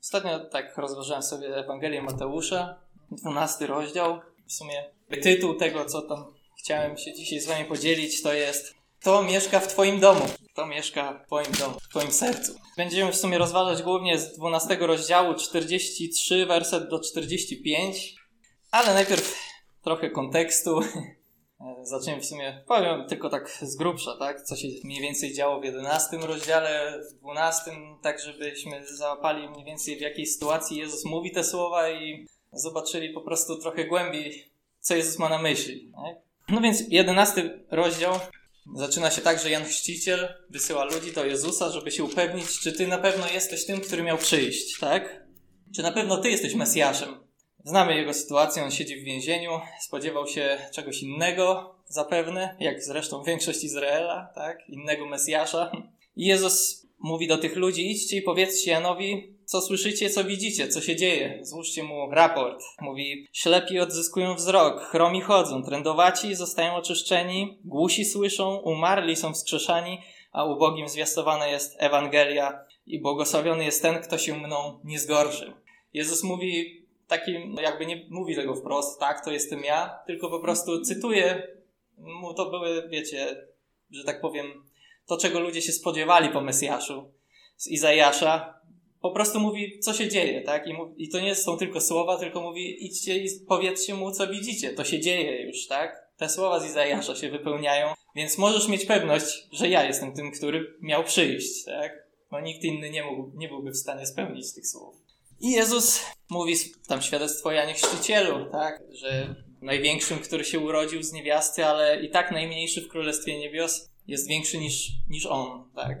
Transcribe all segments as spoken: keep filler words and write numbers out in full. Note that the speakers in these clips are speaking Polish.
Ostatnio tak rozważałem sobie Ewangelię Mateusza, dwunasty rozdział. W sumie tytuł tego, co tam chciałem się dzisiaj z wami podzielić, to jest: kto mieszka w twoim domu? Kto mieszka w twoim domu, w twoim sercu? Będziemy w sumie rozważać głównie z dwunastego rozdziału, czterdziesty trzeci werset do czterdziestego piątego. Ale najpierw trochę kontekstu. Zaczniemy w sumie, powiem tylko tak z grubsza, tak? Co się mniej więcej działo w jedenastym rozdziale, w dwunastym, tak żebyśmy załapali mniej więcej, w jakiej sytuacji Jezus mówi te słowa i zobaczyli po prostu trochę głębiej, co Jezus ma na myśli. Tak? No więc jedenasty rozdział zaczyna się tak, że Jan Chrzciciel wysyła ludzi do Jezusa, żeby się upewnić, czy ty na pewno jesteś tym, który miał przyjść, tak? Czy na pewno ty jesteś Mesjaszem? Znamy jego sytuację, on siedzi w więzieniu, spodziewał się czegoś innego zapewne, jak zresztą większość Izraela, tak? Innego Mesjasza. I Jezus mówi do tych ludzi: idźcie i powiedzcie Janowi, co słyszycie, co widzicie, co się dzieje. Złóżcie mu raport. Mówi: ślepi odzyskują wzrok, chromi chodzą, trędowaci zostają oczyszczeni, głusi słyszą, umarli są wskrzeszani, a ubogim zwiastowana jest Ewangelia i błogosławiony jest ten, kto się mną nie zgorszy. Jezus mówi takim, jakby nie mówi tego wprost, tak, to jestem ja, tylko po prostu cytuje mu, to były, wiecie, że tak powiem, to, czego ludzie się spodziewali po Mesjaszu z Izajasza. Po prostu mówi, co się dzieje, tak? I, mówi, i to nie są tylko słowa, tylko mówi: idźcie i powiedzcie mu, co widzicie. To się dzieje już, tak? Te słowa z Izajasza się wypełniają, więc możesz mieć pewność, że ja jestem tym, który miał przyjść, tak? Bo nikt inny nie mógł, nie byłby w stanie spełnić tych słów. I Jezus mówi tam świadectwo Janie Chrzcicielu, tak? Że największym, który się urodził z niewiasty, ale i tak najmniejszy w Królestwie Niebios jest większy niż, niż on, tak?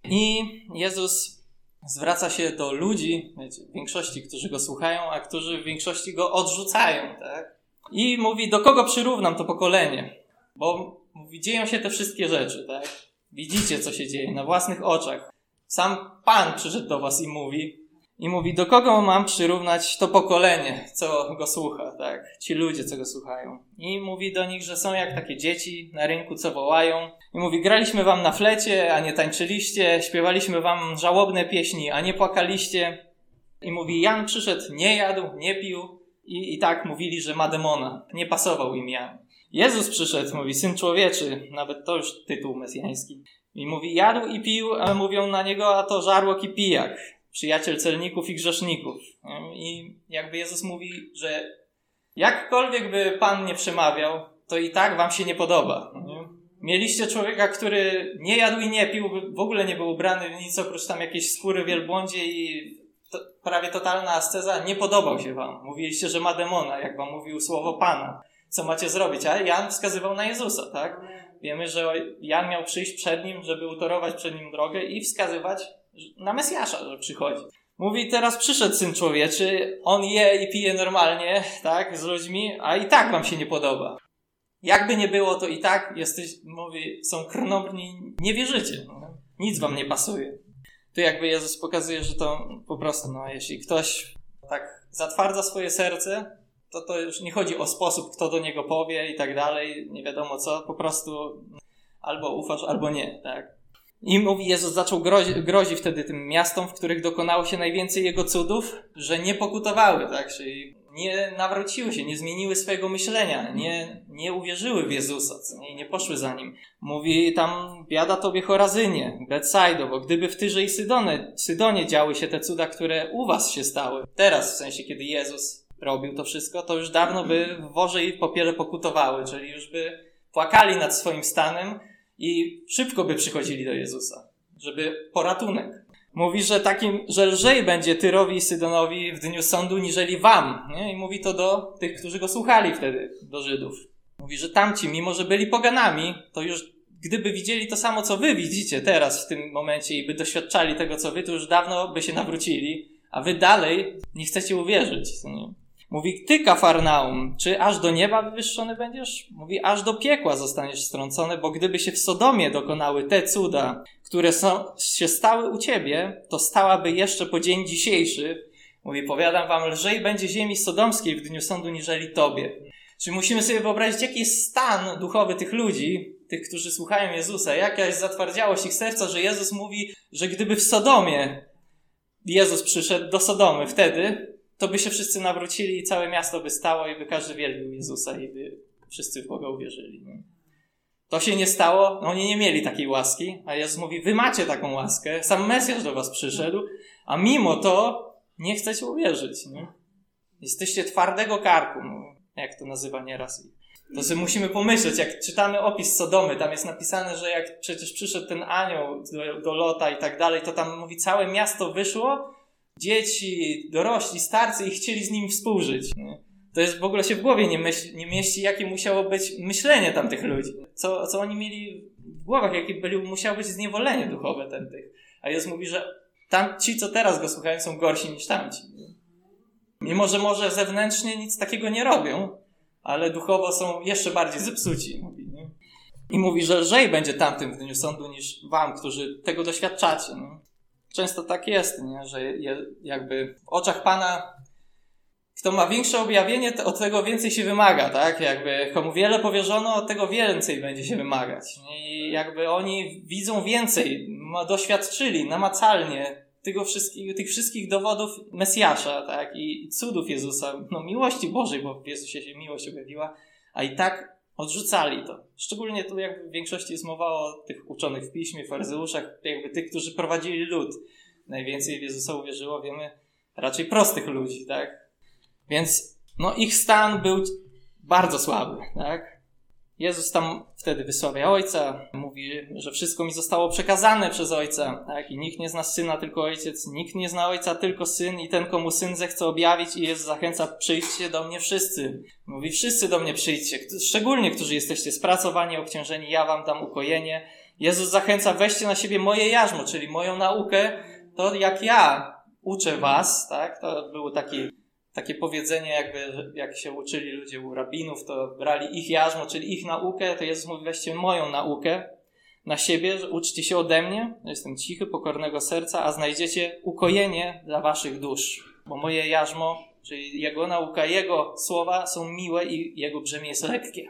I Jezus zwraca się do ludzi, wiecie, w większości, którzy go słuchają, a którzy w większości go odrzucają, tak? I mówi: do kogo przyrównam to pokolenie? Bo mówi, dzieją się te wszystkie rzeczy, tak? Widzicie, co się dzieje na własnych oczach. Sam Pan przyszedł do was i mówi, i mówi, do kogo mam przyrównać to pokolenie, co go słucha, tak? Ci ludzie, co go słuchają. I mówi do nich, że są jak takie dzieci na rynku, co wołają. I mówi: graliśmy wam na flecie, a nie tańczyliście, śpiewaliśmy wam żałobne pieśni, a nie płakaliście. I mówi: Jan przyszedł, nie jadł, nie pił i, i tak mówili, że ma demona. Nie pasował im Jan. Jezus przyszedł, mówi: Syn Człowieczy, nawet to już tytuł mesjański. I mówi: jadł i pił, a mówią na niego, a to żarłok i pijak, przyjaciel celników i grzeszników. I jakby Jezus mówi, że jakkolwiek by Pan nie przemawiał, to i tak wam się nie podoba. Nie? Mieliście człowieka, który nie jadł i nie pił, w ogóle nie był ubrany w nic oprócz tam jakiejś skóry w wielbłądzie i to, prawie totalna asceza. Nie podobał się wam. Mówiliście, że ma demona, jak wam mówił słowo Pana. Co macie zrobić? A Jan wskazywał na Jezusa, tak? Wiemy, że Jan miał przyjść przed nim, żeby utorować przed nim drogę i wskazywać na Mesjasza, że przychodzi. Mówi: teraz przyszedł Syn Człowieczy, on je i pije normalnie, tak, z ludźmi, a i tak wam się nie podoba. Jakby nie było, to i tak jesteś, mówi, są krnąbrni, nie wierzycie. No. Nic wam nie pasuje. Tu jakby Jezus pokazuje, że to po prostu, no, jeśli ktoś tak zatwardza swoje serce, to to już nie chodzi o sposób, kto do niego powie i tak dalej, nie wiadomo co, po prostu albo ufasz, albo nie, tak. I mówi, Jezus zaczął grozi, grozi wtedy tym miastom, w których dokonało się najwięcej Jego cudów, że nie pokutowały, tak, czyli nie nawróciły się, nie zmieniły swojego myślenia, nie, nie uwierzyły w Jezusa, co nie, nie poszły za Nim. Mówi tam: biada tobie Chorazynie, Betsaido, bo gdyby w Tyrze i Sydonie, Sydonie działy się te cuda, które u was się stały, teraz w sensie, kiedy Jezus robił to wszystko, to już dawno by w worze i popiele pokutowały, czyli już by płakali nad swoim stanem i szybko by przychodzili do Jezusa, żeby po ratunek. Mówi, że takim, że lżej będzie Tyrowi i Sydonowi w dniu sądu, niżeli wam. Nie? I mówi to do tych, którzy go słuchali wtedy, do Żydów. Mówi, że tamci, mimo że byli poganami, to już gdyby widzieli to samo, co wy widzicie teraz w tym momencie i by doświadczali tego, co wy, to już dawno by się nawrócili, a wy dalej nie chcecie uwierzyć. Nie? Mówi: ty, Kafarnaum, czy aż do nieba wywyższony będziesz? Mówi: aż do piekła zostaniesz strącony, bo gdyby się w Sodomie dokonały te cuda, które są, się stały u ciebie, to stałaby jeszcze po dzień dzisiejszy. Mówi: powiadam wam, lżej będzie ziemi sodomskiej w dniu sądu, niżeli tobie. Czyli musimy sobie wyobrazić, jaki jest stan duchowy tych ludzi, tych, którzy słuchają Jezusa, jaka jest zatwardziałość ich serca, że Jezus mówi, że gdyby w Sodomie Jezus przyszedł do Sodomy wtedy, to by się wszyscy nawrócili i całe miasto by stało i by każdy wielbił Jezusa i by wszyscy w Boga uwierzyli. Nie? To się nie stało, no oni nie mieli takiej łaski, a Jezus mówi, wy macie taką łaskę, sam Mesjasz do was przyszedł, a mimo to nie chcecie uwierzyć. Nie? Jesteście twardego karku, no, jak to nazywa nieraz. To sobie musimy pomyśleć, jak czytamy opis Sodomy, tam jest napisane, że jak przecież przyszedł ten anioł do, do Lota i tak dalej, to tam mówi, całe miasto wyszło, dzieci, dorośli, starcy i chcieli z nim współżyć. Nie? To jest w ogóle się w głowie nie, myśl, nie mieści, jakie musiało być myślenie tamtych ludzi. Co, co oni mieli w głowach, jakie byli, musiało być zniewolenie duchowe ten tych. A Jezus mówi, że tam ci, co teraz go słuchają, są gorsi niż tamci. Mimo, że może zewnętrznie nic takiego nie robią, ale duchowo są jeszcze bardziej zepsuci. Mówi, nie? I mówi, że lżej będzie tamtym w dniu sądu niż wam, którzy tego doświadczacie. Nie? Często tak jest, nie? Że je, jakby w oczach Pana kto ma większe objawienie, to od tego więcej się wymaga, tak? Jakby komu wiele powierzono, od tego więcej będzie się wymagać. I jakby oni widzą więcej, doświadczyli namacalnie tego wszystkich, tych wszystkich dowodów Mesjasza, tak? I cudów Jezusa, no miłości Bożej, bo w Jezusie się miłość objawiła, a i tak odrzucali to. Szczególnie tu jakby w większości jest mowa o tych uczonych w piśmie, faryzeuszach, jakby tych, którzy prowadzili lud. Najwięcej w Jezusa uwierzyło, wiemy, raczej prostych ludzi, tak? Więc no ich stan był bardzo słaby, tak? Jezus tam wtedy wysławia Ojca, mówi, że wszystko mi zostało przekazane przez Ojca, tak? I nikt nie zna Syna, tylko Ojciec, nikt nie zna Ojca, tylko Syn i ten, komu Syn zechce objawić i Jezus zachęca, przyjdźcie do mnie wszyscy. Mówi, wszyscy do mnie przyjdźcie, szczególnie, którzy jesteście spracowani, obciążeni, ja wam dam ukojenie. Jezus zachęca, weźcie na siebie moje jarzmo, czyli moją naukę, to jak ja uczę was, tak? To było taki Takie powiedzenie, jakby jak się uczyli ludzie u rabinów, to brali ich jarzmo, czyli ich naukę, to Jezus mówi, weźcie moją naukę na siebie, że uczcie się ode mnie, jestem cichy, pokornego serca, a znajdziecie ukojenie dla waszych dusz. Bo moje jarzmo, czyli Jego nauka, Jego słowa są miłe i Jego brzemię jest lekkie.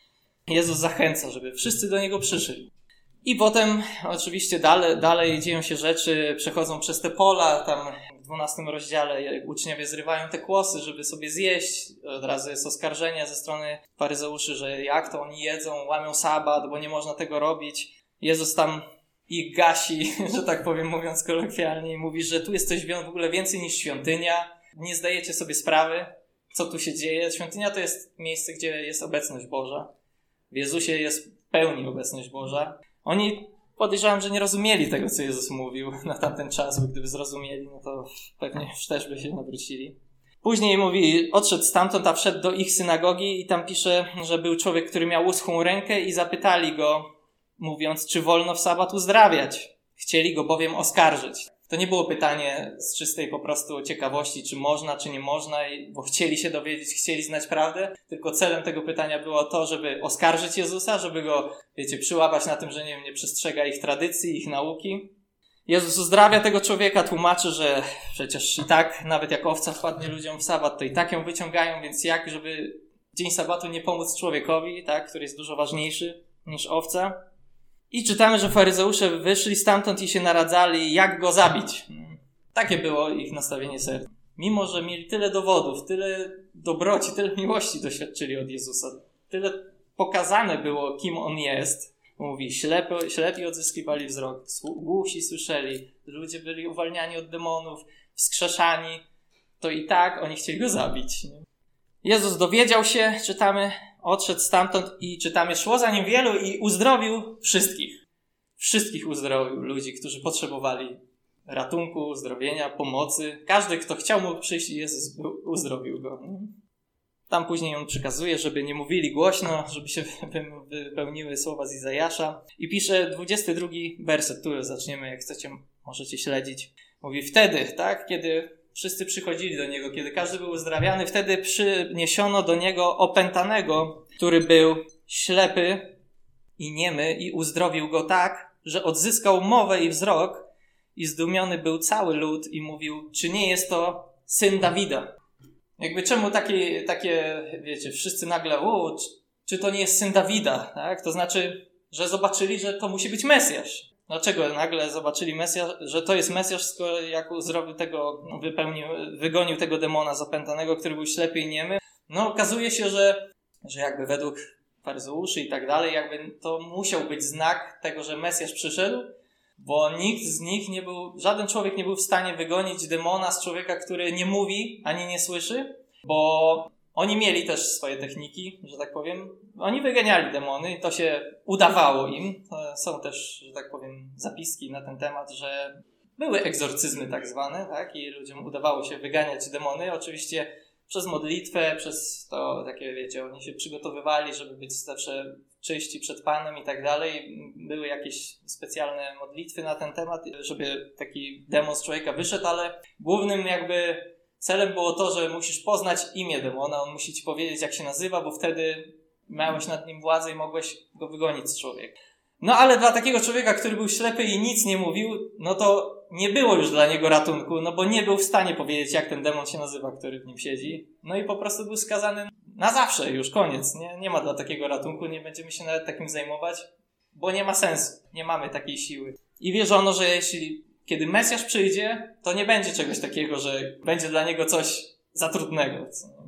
Jezus zachęca, żeby wszyscy do Niego przyszli. I potem oczywiście dalej, dalej dzieją się rzeczy, przechodzą przez te pola, tam w dwunastym rozdziale uczniowie zrywają te kłosy, żeby sobie zjeść. Od razu jest oskarżenie ze strony faryzeuszy, że jak to oni jedzą, łamią sabat, bo nie można tego robić. Jezus tam ich gasi, że tak powiem, mówiąc kolokwialnie, i mówi, że tu jest coś w ogóle więcej niż świątynia. Nie zdajecie sobie sprawy, co tu się dzieje. Świątynia to jest miejsce, gdzie jest obecność Boża. W Jezusie jest w pełni obecność Boża. Oni podejrzewam, że nie rozumieli tego, co Jezus mówił na tamten czas, bo gdyby zrozumieli, no to pewnie też by się nawrócili. Później mówi, odszedł stamtąd, a wszedł do ich synagogi i tam pisze, że był człowiek, który miał uschłą rękę i zapytali go, mówiąc, czy wolno w sabat uzdrawiać. Chcieli go bowiem oskarżyć. To nie było pytanie z czystej po prostu ciekawości, czy można, czy nie można, bo chcieli się dowiedzieć, chcieli znać prawdę, tylko celem tego pytania było to, żeby oskarżyć Jezusa, żeby go, wiecie, przyłapać na tym, że nie wiem, nie przestrzega ich tradycji, ich nauki. Jezus uzdrawia tego człowieka, tłumaczy, że przecież i tak, nawet jak owca wpadnie ludziom w sabat, to i tak ją wyciągają, więc jak, żeby dzień sabatu nie pomóc człowiekowi, tak, który jest dużo ważniejszy niż owca. I czytamy, że faryzeusze wyszli stamtąd i się naradzali, jak go zabić. Takie było ich nastawienie serca. Mimo, że mieli tyle dowodów, tyle dobroci, tyle miłości doświadczyli od Jezusa. Tyle pokazane było, kim On jest. Mówi, ślepy, ślepi odzyskiwali wzrok, głusi słyszeli, ludzie byli uwalniani od demonów, wskrzeszani. To i tak oni chcieli go zabić. Nie? Jezus dowiedział się, czytamy, odszedł stamtąd i czytamy, szło za nim wielu i uzdrowił wszystkich. Wszystkich uzdrowił ludzi, którzy potrzebowali ratunku, uzdrowienia, pomocy. Każdy, kto chciał mógł przyjść i Jezus uzdrowił go. Tam później on przykazuje, żeby nie mówili głośno, żeby się wypełniły słowa z Izajasza. I pisze dwudziesty drugi werset, tu zaczniemy, jak chcecie, możecie śledzić. Mówi, wtedy, tak, kiedy wszyscy przychodzili do Niego, kiedy każdy był uzdrawiany, wtedy przyniesiono do Niego opętanego, który był ślepy i niemy i uzdrowił go tak, że odzyskał mowę i wzrok i zdumiony był cały lud i mówił, czy nie jest to syn Dawida? Jakby czemu takie, takie wiecie, wszyscy nagle, o, czy, czy to nie jest syn Dawida? Tak? To znaczy, że zobaczyli, że to musi być Mesjasz. Dlaczego nagle zobaczyli Mesjasz, że to jest Mesjasz, skoro jak zrobił tego, no, wypełnił, wygonił tego demona zapętanego, który był ślepy i niemy? No okazuje się, że, że jakby według faryzeuszy i tak dalej, jakby to musiał być znak tego, że Mesjasz przyszedł, bo nikt z nich nie był, żaden człowiek nie był w stanie wygonić demona z człowieka, który nie mówi ani nie słyszy, bo oni mieli też swoje techniki, że tak powiem. Oni wyganiali demony i to się udawało im. Są też, że tak powiem, zapiski na ten temat, że były egzorcyzmy tak zwane, tak? I ludziom udawało się wyganiać demony. Oczywiście przez modlitwę, przez to takie, wiecie, oni się przygotowywali, żeby być zawsze czyści przed Panem i tak dalej. Były jakieś specjalne modlitwy na ten temat, żeby taki demon z człowieka wyszedł, ale głównym jakby celem było to, że musisz poznać imię demona, on musi ci powiedzieć, jak się nazywa, bo wtedy miałeś nad nim władzę i mogłeś go wygonić z człowieka. No ale dla takiego człowieka, który był ślepy i nic nie mówił, no to nie było już dla niego ratunku, no bo nie był w stanie powiedzieć, jak ten demon się nazywa, który w nim siedzi. No i po prostu był skazany na zawsze, już koniec. Nie, nie ma dla takiego ratunku, nie będziemy się nawet takim zajmować, bo nie ma sensu, nie mamy takiej siły. I wierzono, że jeśli kiedy Mesjasz przyjdzie, to nie będzie czegoś takiego, że będzie dla niego coś za trudnego.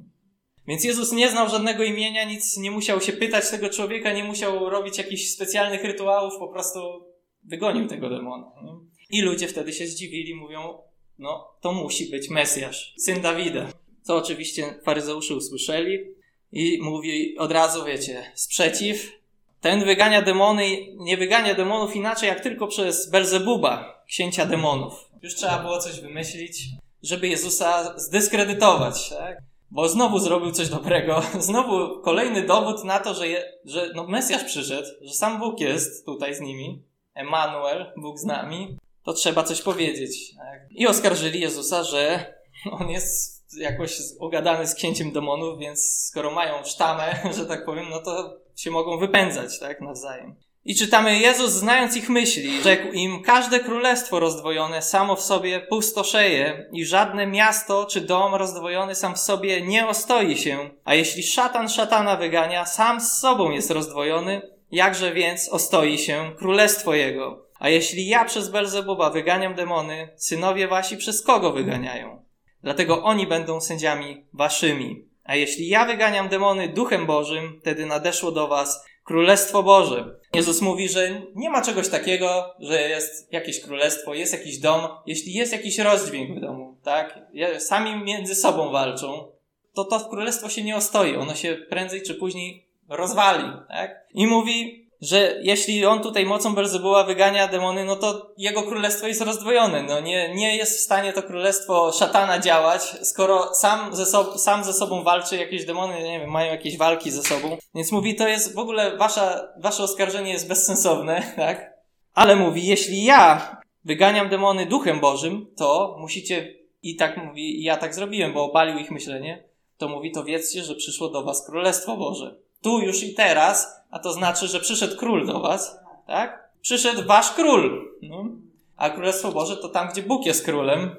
Więc Jezus nie znał żadnego imienia, nic, nie musiał się pytać tego człowieka, nie musiał robić jakichś specjalnych rytuałów, po prostu wygonił tego demona. Nie? I ludzie wtedy się zdziwili, mówią, no to musi być Mesjasz, syn Dawida. To oczywiście faryzeusze usłyszeli i mówi od razu, wiecie, sprzeciw. Ten wygania demony, nie wygania demonów inaczej jak tylko przez Belzebuba, księcia demonów. Już trzeba było coś wymyślić, żeby Jezusa zdyskredytować, tak? Bo znowu zrobił coś dobrego. Znowu kolejny dowód na to, że, je, że no Mesjasz przyszedł, że sam Bóg jest tutaj z nimi. Emanuel, Bóg z nami. To trzeba coś powiedzieć. Tak? I oskarżyli Jezusa, że on jest jakoś ogadany z księciem demonów, więc skoro mają sztamę, że tak powiem, no to się mogą wypędzać, tak, nawzajem. I czytamy, Jezus, znając ich myśli, rzekł im, każde królestwo rozdwojone samo w sobie pustoszeje i żadne miasto czy dom rozdwojony sam w sobie nie ostoi się. A jeśli szatan szatana wygania, sam z sobą jest rozdwojony, jakże więc ostoi się królestwo jego. A jeśli ja przez Belzebuba wyganiam demony, synowie wasi przez kogo wyganiają? Dlatego oni będą sędziami waszymi. A jeśli ja wyganiam demony duchem Bożym, wtedy nadeszło do was Królestwo Boże. Jezus mówi, że nie ma czegoś takiego, że jest jakieś królestwo, jest jakiś dom. Jeśli jest jakiś rozdźwięk w domu, tak? Sami między sobą walczą, to to królestwo się nie ostoi. Ono się prędzej czy później rozwali, tak? I mówi, że jeśli on tutaj mocą Belzebuba wygania demony, no to jego królestwo jest rozdwojone. No nie, nie jest w stanie to królestwo szatana działać, skoro sam ze, so, sam ze sobą walczy, jakieś demony, nie wiem, mają jakieś walki ze sobą. Więc mówi, to jest w ogóle wasza, wasze oskarżenie jest bezsensowne, tak? Ale mówi, jeśli ja wyganiam demony duchem Bożym, to musicie, i tak mówi, i ja tak zrobiłem, bo obalił ich myślenie, to mówi, to wiedzcie, że przyszło do was Królestwo Boże. Tu już i teraz, a to znaczy, że przyszedł król do was, tak? Przyszedł wasz król. No. A Królestwo Boże to tam, gdzie Bóg jest królem.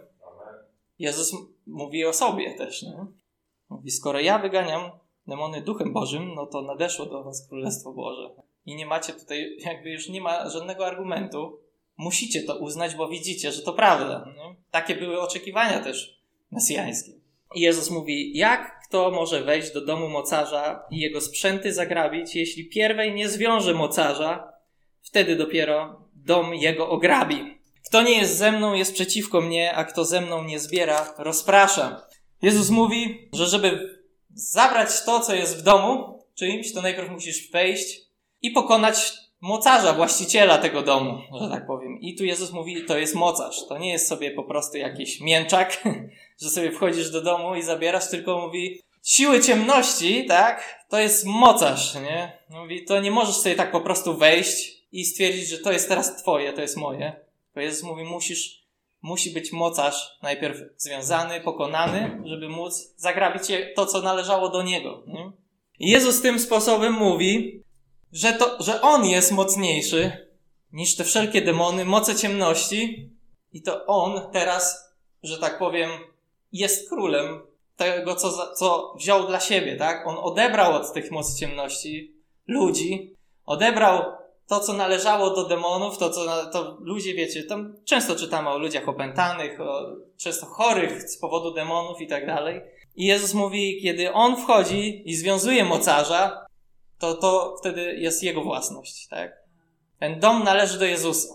Jezus mówi o sobie też, nie? Mówi, skoro ja wyganiam demony duchem Bożym, no to nadeszło do was Królestwo Boże. I nie macie tutaj, jakby już nie ma żadnego argumentu. Musicie to uznać, bo widzicie, że to prawda. Nie? Takie były oczekiwania też mesjańskie. I Jezus mówi, jak kto może wejść do domu mocarza i jego sprzęty zagrabić, jeśli pierwej nie zwiąże mocarza, wtedy dopiero dom jego ograbi. Kto nie jest ze mną, jest przeciwko mnie, a kto ze mną nie zbiera, rozprasza. Jezus mówi, że żeby zabrać to, co jest w domu czyimś, to najpierw musisz wejść i pokonać mocarza, właściciela tego domu, że tak powiem. I tu Jezus mówi, to jest mocarz. To nie jest sobie po prostu jakiś mięczak, że sobie wchodzisz do domu i zabierasz, tylko mówi, siły ciemności, tak, to jest mocarz, nie? Mówi, to nie możesz sobie tak po prostu wejść i stwierdzić, że to jest teraz twoje, to jest moje. Tylko Jezus mówi, musisz, musi być mocarz najpierw związany, pokonany, żeby móc zagrabić to, co należało do niego, nie? I Jezus tym sposobem mówi, że to, że On jest mocniejszy niż te wszelkie demony, moce ciemności i to On teraz, że tak powiem, jest królem tego, co, za, co wziął dla siebie, tak? On odebrał od tych mocy ciemności ludzi, odebrał to, co należało do demonów, to, co to ludzie, wiecie, tam często czytamy o ludziach opętanych, o często chorych z powodu demonów i tak dalej. I Jezus mówi, kiedy On wchodzi i związuje mocarza, to to wtedy jest Jego własność, tak? Ten dom należy do Jezusa.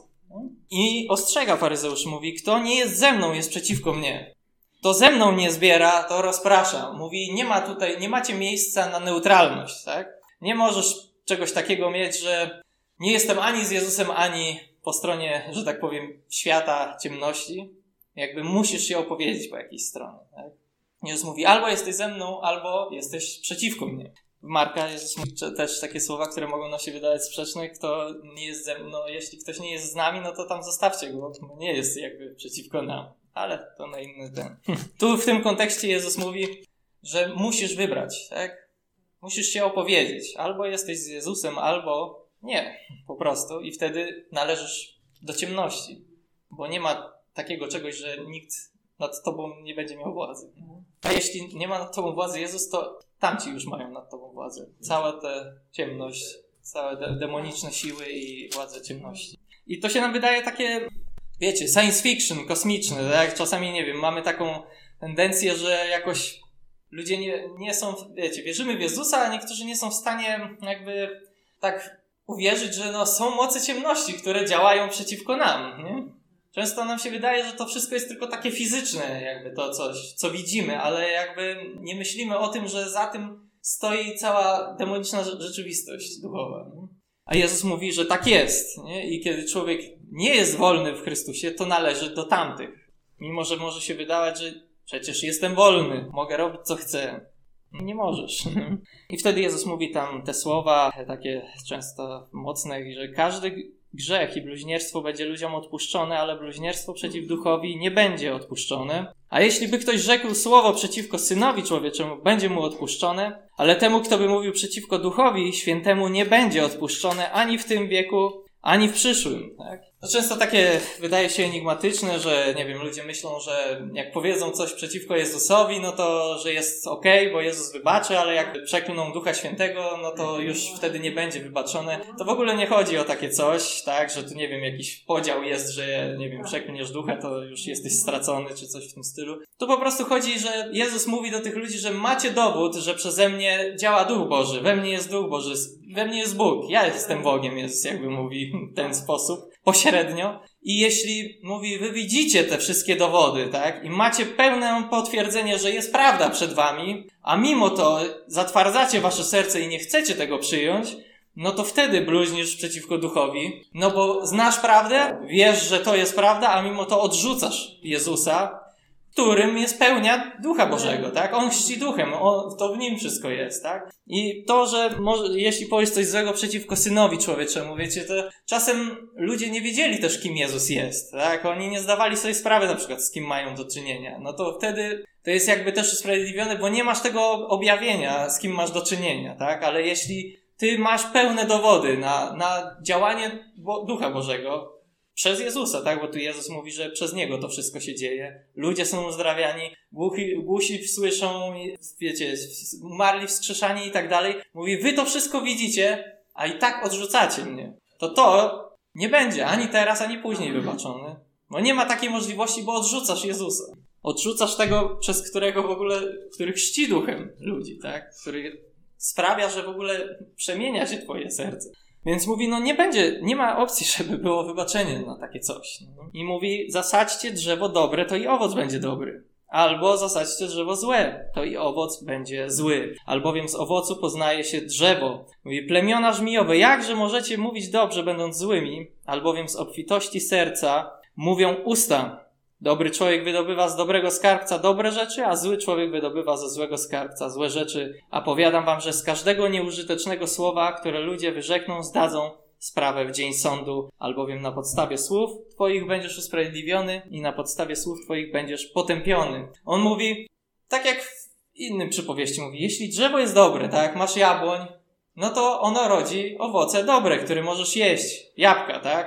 I ostrzega faryzeusz, mówi, kto nie jest ze mną, jest przeciwko mnie. Kto ze mną nie zbiera, to rozprasza. Mówi, nie ma tutaj, nie macie miejsca na neutralność, tak? Nie możesz czegoś takiego mieć, że nie jestem ani z Jezusem, ani po stronie, że tak powiem, świata ciemności. Jakby musisz się opowiedzieć po jakiejś stronie, tak? Jezus mówi, albo jesteś ze mną, albo jesteś przeciwko mnie. W Marka Jezus mówi też takie słowa, które mogą nam się wydawać sprzeczne. Kto nie jest ze mną, no, jeśli ktoś nie jest z nami, no to tam zostawcie go, bo nie jest jakby przeciwko nam. Ale to na inny ten. Tu w tym kontekście Jezus mówi, że musisz wybrać, tak? Musisz się opowiedzieć. Albo jesteś z Jezusem, albo nie, po prostu. I wtedy należysz do ciemności. Bo nie ma takiego czegoś, że nikt nad tobą nie będzie miał władzy. A jeśli nie ma nad tobą władzy Jezus, to tamci już mają nad tobą władzę. Cała ta ciemność, całe de- demoniczne siły i władze ciemności. I to się nam wydaje takie, wiecie, science fiction, kosmiczne. Tak? Czasami, nie wiem, mamy taką tendencję, że jakoś ludzie nie, nie są, wiecie, wierzymy w Jezusa, a niektórzy nie są w stanie jakby tak uwierzyć, że no, są moce ciemności, które działają przeciwko nam, nie? Często nam się wydaje, że to wszystko jest tylko takie fizyczne, jakby to coś, co widzimy, ale jakby nie myślimy o tym, że za tym stoi cała demoniczna rzeczywistość duchowa. Nie? A Jezus mówi, że tak jest, nie? I kiedy człowiek nie jest wolny w Chrystusie, to należy do tamtych. Mimo, że może się wydawać, że przecież jestem wolny, mogę robić co chcę. Nie możesz. I wtedy Jezus mówi tam te słowa takie często mocne, że każdy grzech i bluźnierstwo będzie ludziom odpuszczone, ale bluźnierstwo przeciw duchowi nie będzie odpuszczone. A jeśli by ktoś rzekł słowo przeciwko Synowi Człowieczemu, będzie mu odpuszczone, ale temu, kto by mówił przeciwko duchowi świętemu, nie będzie odpuszczone ani w tym wieku, ani w przyszłym. Tak? To często takie wydaje się enigmatyczne, że nie wiem, ludzie myślą, że jak powiedzą coś przeciwko Jezusowi, no to, że jest okej, okay, bo Jezus wybaczy, ale jak przeklną Ducha Świętego, no to już wtedy nie będzie wybaczone. To w ogóle nie chodzi o takie coś, tak, że tu nie wiem, jakiś podział jest, że nie wiem, przeklniesz Ducha, to już jesteś stracony, czy coś w tym stylu. Tu po prostu chodzi, że Jezus mówi do tych ludzi, że macie dowód, że przeze mnie działa Duch Boży, we mnie jest Duch Boży, we mnie jest Bóg, ja jestem Bogiem, Jezus jakby mówi w ten sposób. Pośrednio. I jeśli mówi, wy widzicie te wszystkie dowody, tak? I macie pełne potwierdzenie, że jest prawda przed wami, a mimo to zatwardzacie wasze serce i nie chcecie tego przyjąć, no to wtedy bluźnisz przeciwko duchowi. No bo znasz prawdę, wiesz, że to jest prawda, a mimo to odrzucasz Jezusa, którym jest pełnia Ducha Bożego, tak? On chrzci Duchem, on, to w Nim wszystko jest, tak? I to, że może, jeśli powiesz coś złego przeciwko Synowi Człowieczemu, wiecie, to czasem ludzie nie wiedzieli też, kim Jezus jest, tak? Oni nie zdawali sobie sprawy na przykład, z kim mają do czynienia. No to wtedy to jest jakby też usprawiedliwione, bo nie masz tego objawienia, z kim masz do czynienia, tak? Ale jeśli ty masz pełne dowody na, na działanie Bo- Ducha Bożego, przez Jezusa, tak? Bo tu Jezus mówi, że przez Niego to wszystko się dzieje. Ludzie są uzdrawiani, głuchi, głusi słyszą, wiecie, umarli wskrzeszani i tak dalej. Mówi, wy to wszystko widzicie, a i tak odrzucacie mnie. To to nie będzie ani teraz, ani później wybaczone. Bo nie ma takiej możliwości, bo odrzucasz Jezusa. Odrzucasz tego, przez którego w ogóle, który chrzci duchem ludzi, tak? Który sprawia, że w ogóle przemienia się twoje serce. Więc mówi, no nie będzie, nie ma opcji, żeby było wybaczenie na takie coś. I mówi, zasadźcie drzewo dobre, to i owoc będzie dobry. Albo zasadźcie drzewo złe, to i owoc będzie zły. Albowiem z owocu poznaje się drzewo. Mówi, plemiona żmijowe, jakże możecie mówić dobrze, będąc złymi? Albowiem z obfitości serca mówią usta. Dobry człowiek wydobywa z dobrego skarbca dobre rzeczy, a zły człowiek wydobywa ze złego skarbca złe rzeczy. A powiadam wam, że z każdego nieużytecznego słowa, które ludzie wyrzekną, zdadzą sprawę w dzień sądu, albowiem na podstawie słów twoich będziesz usprawiedliwiony i na podstawie słów twoich będziesz potępiony. On mówi, tak jak w innym przypowieści mówi, jeśli drzewo jest dobre, tak, masz jabłoń, no to ono rodzi owoce dobre, które możesz jeść, jabłka, tak?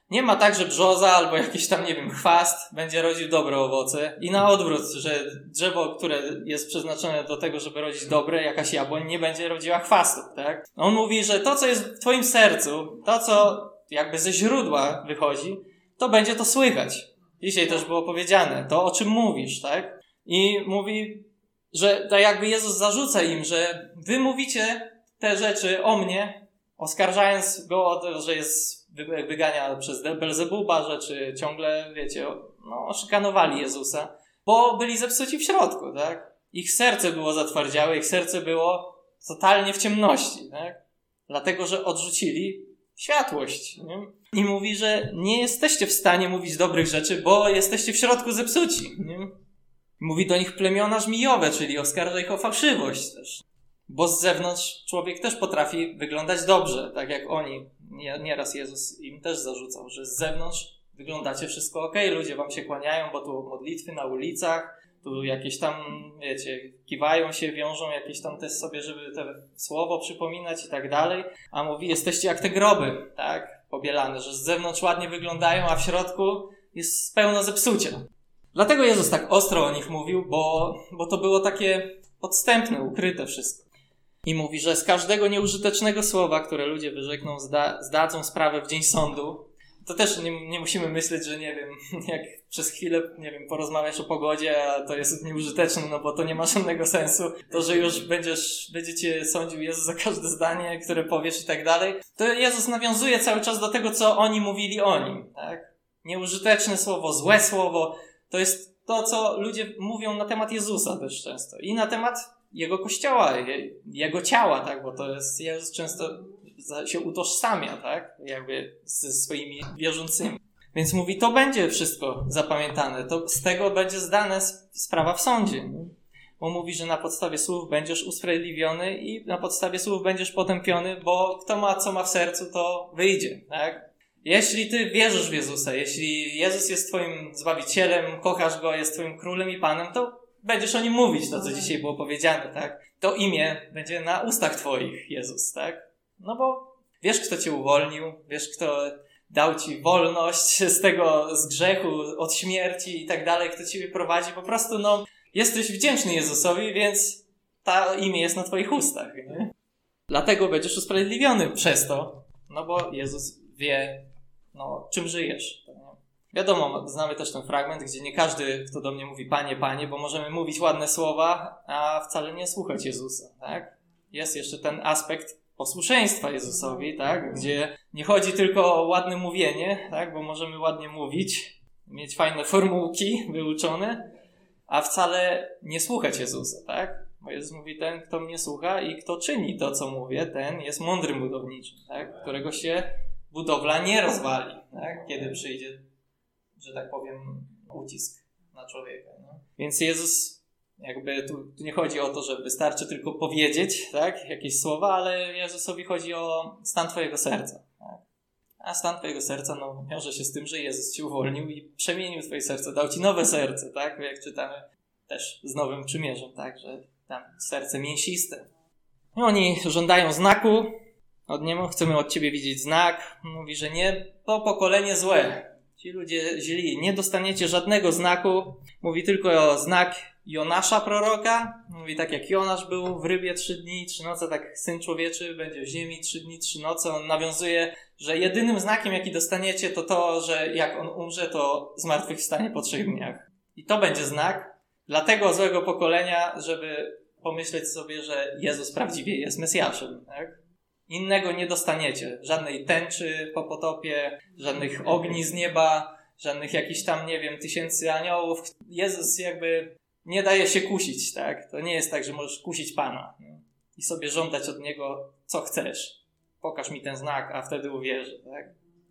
Nie ma tak, że brzoza albo jakiś tam, nie wiem, chwast będzie rodził dobre owoce i na odwrót, że drzewo, które jest przeznaczone do tego, żeby rodzić dobre, jakaś jabłoń, nie będzie rodziła chwastów, tak? On mówi, że to, co jest w twoim sercu, to, co jakby ze źródła wychodzi, to będzie to słychać. Dzisiaj też było powiedziane, to, o czym mówisz, tak? I mówi, że tak jakby Jezus zarzuca im, że wy mówicie te rzeczy o mnie, oskarżając go o to, że jest wygania przez Belzebuba, że czy ciągle, wiecie, no, oszykanowali Jezusa, bo byli zepsuci w środku, tak? Ich serce było zatwardziałe, ich serce było totalnie w ciemności, tak? Dlatego, że odrzucili światłość, nie? I mówi, że nie jesteście w stanie mówić dobrych rzeczy, bo jesteście w środku zepsuci, nie? Mówi do nich plemiona żmijowe, czyli oskarża ich o fałszywość też. Bo z zewnątrz człowiek też potrafi wyglądać dobrze, tak jak oni. Nieraz Jezus im też zarzucał, że z zewnątrz wyglądacie wszystko okej, ludzie wam się kłaniają, bo tu modlitwy na ulicach, tu jakieś tam, wiecie, kiwają się, wiążą jakieś tam też sobie, żeby to słowo przypominać i tak dalej. A mówi, jesteście jak te groby, tak, pobielane, że z zewnątrz ładnie wyglądają, a w środku jest pełno zepsucia. Dlatego Jezus tak ostro o nich mówił, bo, bo to było takie podstępne, ukryte wszystko. I mówi, że z każdego nieużytecznego słowa, które ludzie wyrzekną, zda, zdadzą sprawę w dzień sądu. To też nie, nie musimy myśleć, że nie wiem, jak przez chwilę, nie wiem, porozmawiasz o pogodzie, a to jest nieużyteczne, no bo to nie ma żadnego sensu. To, że już będziesz, będziecie sądził Jezus za każde zdanie, które powiesz i tak dalej. To Jezus nawiązuje cały czas do tego, co oni mówili o Nim, tak? Nieużyteczne słowo, złe słowo, to jest to, co ludzie mówią na temat Jezusa też często. I na temat Jego Kościoła, Jego ciała, tak? Bo to jest, Jezus często się utożsamia, tak? Jakby ze swoimi wierzącymi. Więc mówi, to będzie wszystko zapamiętane, to z tego będzie zdana sprawa w sądzie. Nie? Bo mówi, że na podstawie słów będziesz usprawiedliwiony i na podstawie słów będziesz potępiony, bo kto ma co ma w sercu, to wyjdzie, tak? Jeśli ty wierzysz w Jezusa, jeśli Jezus jest twoim Zbawicielem, kochasz Go, jest twoim Królem i Panem, to będziesz o Nim mówić, to co dzisiaj było powiedziane, tak? To imię będzie na ustach twoich, Jezus, tak? No bo wiesz, kto cię uwolnił, wiesz, kto dał ci wolność z tego, z grzechu, od śmierci i tak dalej, kto ciebie prowadzi. Po prostu, no, jesteś wdzięczny Jezusowi, więc to imię jest na twoich ustach, nie? Dlatego będziesz usprawiedliwiony przez to, no bo Jezus wie, no, czym żyjesz. Nie? Wiadomo, znamy też ten fragment, gdzie nie każdy, kto do mnie mówi Panie, Panie, bo możemy mówić ładne słowa, a wcale nie słuchać Jezusa, tak? Jest jeszcze ten aspekt posłuszeństwa Jezusowi, tak? Gdzie nie chodzi tylko o ładne mówienie, tak? Bo możemy ładnie mówić, mieć fajne formułki wyuczone, a wcale nie słuchać Jezusa, tak? Bo Jezus mówi, ten, kto mnie słucha i kto czyni to, co mówię, ten jest mądrym budowniczym, tak? Którego się budowla nie rozwali, tak? Kiedy przyjdzie, że tak powiem, ucisk na człowieka. No? Więc Jezus, jakby tu, tu nie chodzi o to, że wystarczy tylko powiedzieć, tak? Jakieś słowa, ale Jezusowi chodzi o stan twojego serca. Tak? A stan twojego serca, no, wiąże się z tym, że Jezus cię uwolnił i przemienił twoje serce, dał ci nowe serce, tak? Jak czytamy też z Nowym Przymierzem, tak? Że tam serce mięsiste. I oni żądają znaku od Niego, chcemy od ciebie widzieć znak. Mówi, że nie, to pokolenie złe. Ci ludzie źli, nie dostaniecie żadnego znaku. Mówi tylko o znak Jonasza proroka. Mówi, tak jak Jonasz był w rybie trzy dni i trzy noce, tak Syn Człowieczy będzie w ziemi trzy dni, trzy noce. On nawiązuje, że jedynym znakiem, jaki dostaniecie, to to, że jak on umrze, to zmartwychwstanie po trzech dniach. I to będzie znak dla tego złego pokolenia, żeby pomyśleć sobie, że Jezus prawdziwie jest Mesjaszem, tak? Innego nie dostaniecie. Żadnej tęczy po potopie, żadnych ogni z nieba, żadnych jakichś tam, nie wiem, tysięcy aniołów. Jezus jakby nie daje się kusić, tak? To nie jest tak, że możesz kusić Pana, nie? I sobie żądać od Niego, co chcesz. Pokaż mi ten znak, a wtedy uwierzę, tak?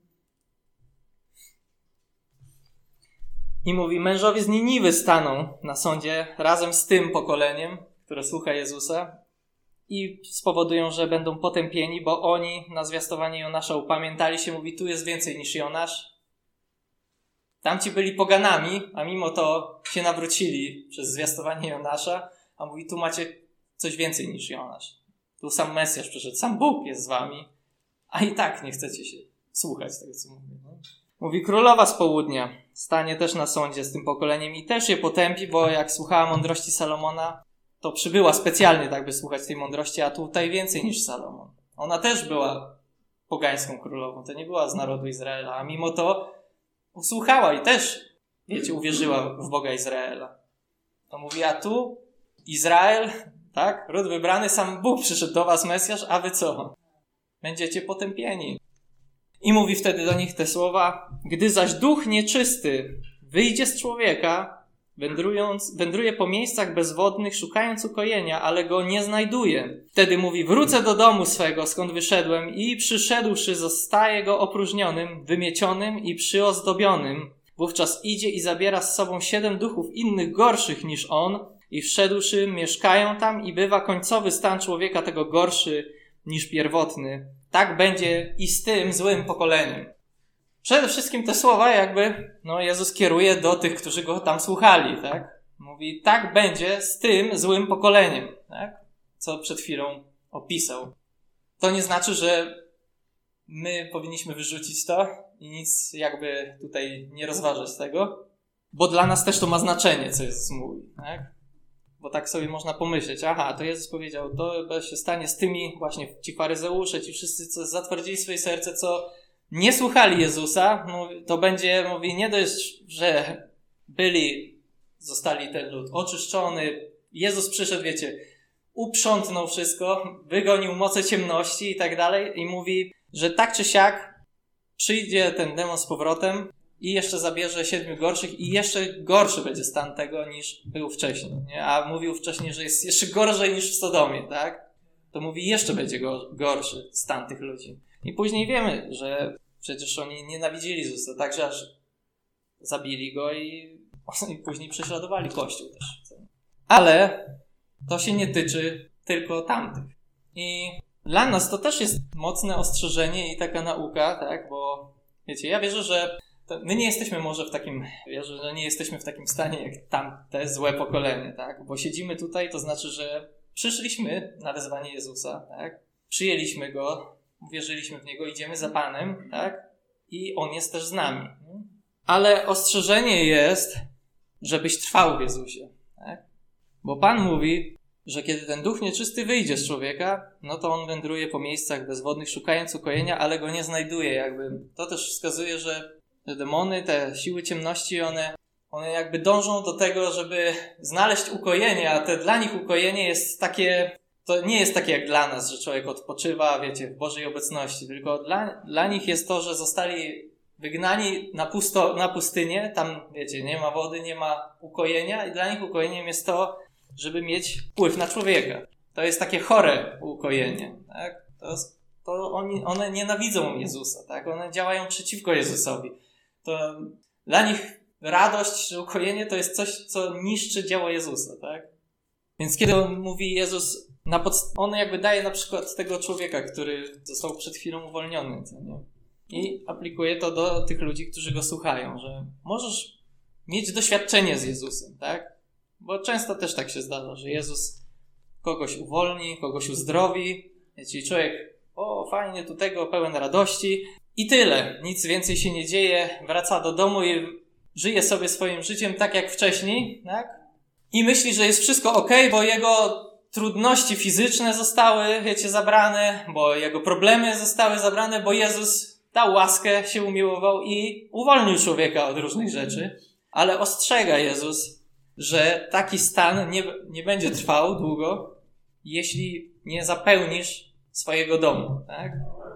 I mówi, mężowie z Niniwy staną na sądzie razem z tym pokoleniem, które słucha Jezusa, i spowodują, że będą potępieni, bo oni na zwiastowanie Jonasza upamiętali się. Mówi, tu jest więcej niż Jonasz. Tamci byli poganami, a mimo to się nawrócili przez zwiastowanie Jonasza. A mówi, tu macie coś więcej niż Jonasz. Tu sam Mesjasz przyszedł, sam Bóg jest z wami, a i tak nie chcecie się słuchać tego, co mówię. No? Mówi, królowa z południa stanie też na sądzie z tym pokoleniem i też je potępi, bo jak słuchała mądrości Salomona, to przybyła specjalnie tak, by słuchać tej mądrości, a tutaj więcej niż Salomon. Ona też była pogańską królową, to nie była z narodu Izraela, a mimo to usłuchała i też, wiecie, uwierzyła w Boga Izraela. To mówi, a tu Izrael, tak, ród wybrany, sam Bóg przyszedł do was, Mesjasz, a wy co? Będziecie potępieni. I mówi wtedy do nich te słowa, gdy zaś duch nieczysty wyjdzie z człowieka, wędrując, wędruje po miejscach bezwodnych, szukając ukojenia, ale go nie znajduje. Wtedy mówi, wrócę do domu swego, skąd wyszedłem i przyszedłszy zostaje go opróżnionym, wymiecionym i przyozdobionym. Wówczas idzie i zabiera z sobą siedem duchów innych gorszych niż on i wszedłszy mieszkają tam i bywa końcowy stan człowieka tego gorszy niż pierwotny. Tak będzie i z tym złym pokoleniem. Przede wszystkim te słowa jakby, no Jezus kieruje do tych, którzy go tam słuchali, tak? Mówi, tak będzie z tym złym pokoleniem, tak? Co przed chwilą opisał. To nie znaczy, że my powinniśmy wyrzucić to i nic jakby tutaj nie rozważać tego, bo dla nas też to ma znaczenie, co Jezus mówi, tak? Bo tak sobie można pomyśleć, aha, to Jezus powiedział, to się stanie z tymi właśnie ci faryzeusze, ci wszyscy, co zatwardzili swoje serce, co nie słuchali Jezusa, to będzie, mówi, nie dość, że byli, zostali ten lud oczyszczony, Jezus przyszedł, wiecie, uprzątnął wszystko, wygonił moce ciemności i tak dalej i mówi, że tak czy siak przyjdzie ten demon z powrotem i jeszcze zabierze siedmiu gorszych i jeszcze gorszy będzie stan tego niż był wcześniej, nie? A mówił wcześniej, że jest jeszcze gorzej niż w Sodomie, tak? To mówi, jeszcze będzie go, gorszy stan tych ludzi. I później wiemy, że przecież oni nienawidzili Jezusa, także aż zabili go i, i później prześladowali Kościół też. Ale to się nie tyczy tylko tamtych. I dla nas to też jest mocne ostrzeżenie i taka nauka, tak? Bo wiecie, ja wierzę, że to my nie jesteśmy może w takim, wierzę, że nie jesteśmy w takim stanie jak tamte złe pokolenie, tak? Bo siedzimy tutaj, to znaczy, że przyszliśmy na wezwanie Jezusa, tak? Przyjęliśmy Go, uwierzyliśmy w Niego, idziemy za Panem, tak? I On jest też z nami. Ale ostrzeżenie jest, żebyś trwał w Jezusie, tak? Bo Pan mówi, że kiedy ten duch nieczysty wyjdzie z człowieka, no to on wędruje po miejscach bezwodnych, szukając ukojenia, ale go nie znajduje jakby. To też wskazuje, że, że demony, te siły ciemności, one, one jakby dążą do tego, żeby znaleźć ukojenie, a te dla nich ukojenie jest takie, to nie jest takie jak dla nas, że człowiek odpoczywa, wiecie, w Bożej obecności, tylko dla, dla nich jest to, że zostali wygnani na pusto, na pustynię, tam, wiecie, nie ma wody, nie ma ukojenia i dla nich ukojeniem jest to, żeby mieć wpływ na człowieka. To jest takie chore ukojenie, tak? To, to oni, one nienawidzą Jezusa, tak? One działają przeciwko Jezusowi. To dla nich radość czy ukojenie to jest coś, co niszczy dzieło Jezusa, tak? Więc kiedy on mówi Jezus, na podst- on jakby daje na przykład tego człowieka, który został przed chwilą uwolniony, co nie? I aplikuje to do tych ludzi, którzy go słuchają, że możesz mieć doświadczenie z Jezusem, tak? Bo często też tak się zdarza, że Jezus kogoś uwolni, kogoś uzdrowi, czyli człowiek, o fajnie, tu tego, pełen radości i tyle. Nic więcej się nie dzieje, wraca do domu i żyje sobie swoim życiem tak jak wcześniej, tak? I myśli, że jest wszystko okej, bo jego trudności fizyczne zostały, wiecie, zabrane, bo jego problemy zostały zabrane, bo Jezus dał łaskę, się umiłował i uwolnił człowieka od różnych rzeczy. Ale ostrzega Jezus, że taki stan nie, nie będzie trwał długo, jeśli nie zapełnisz swojego domu, tak?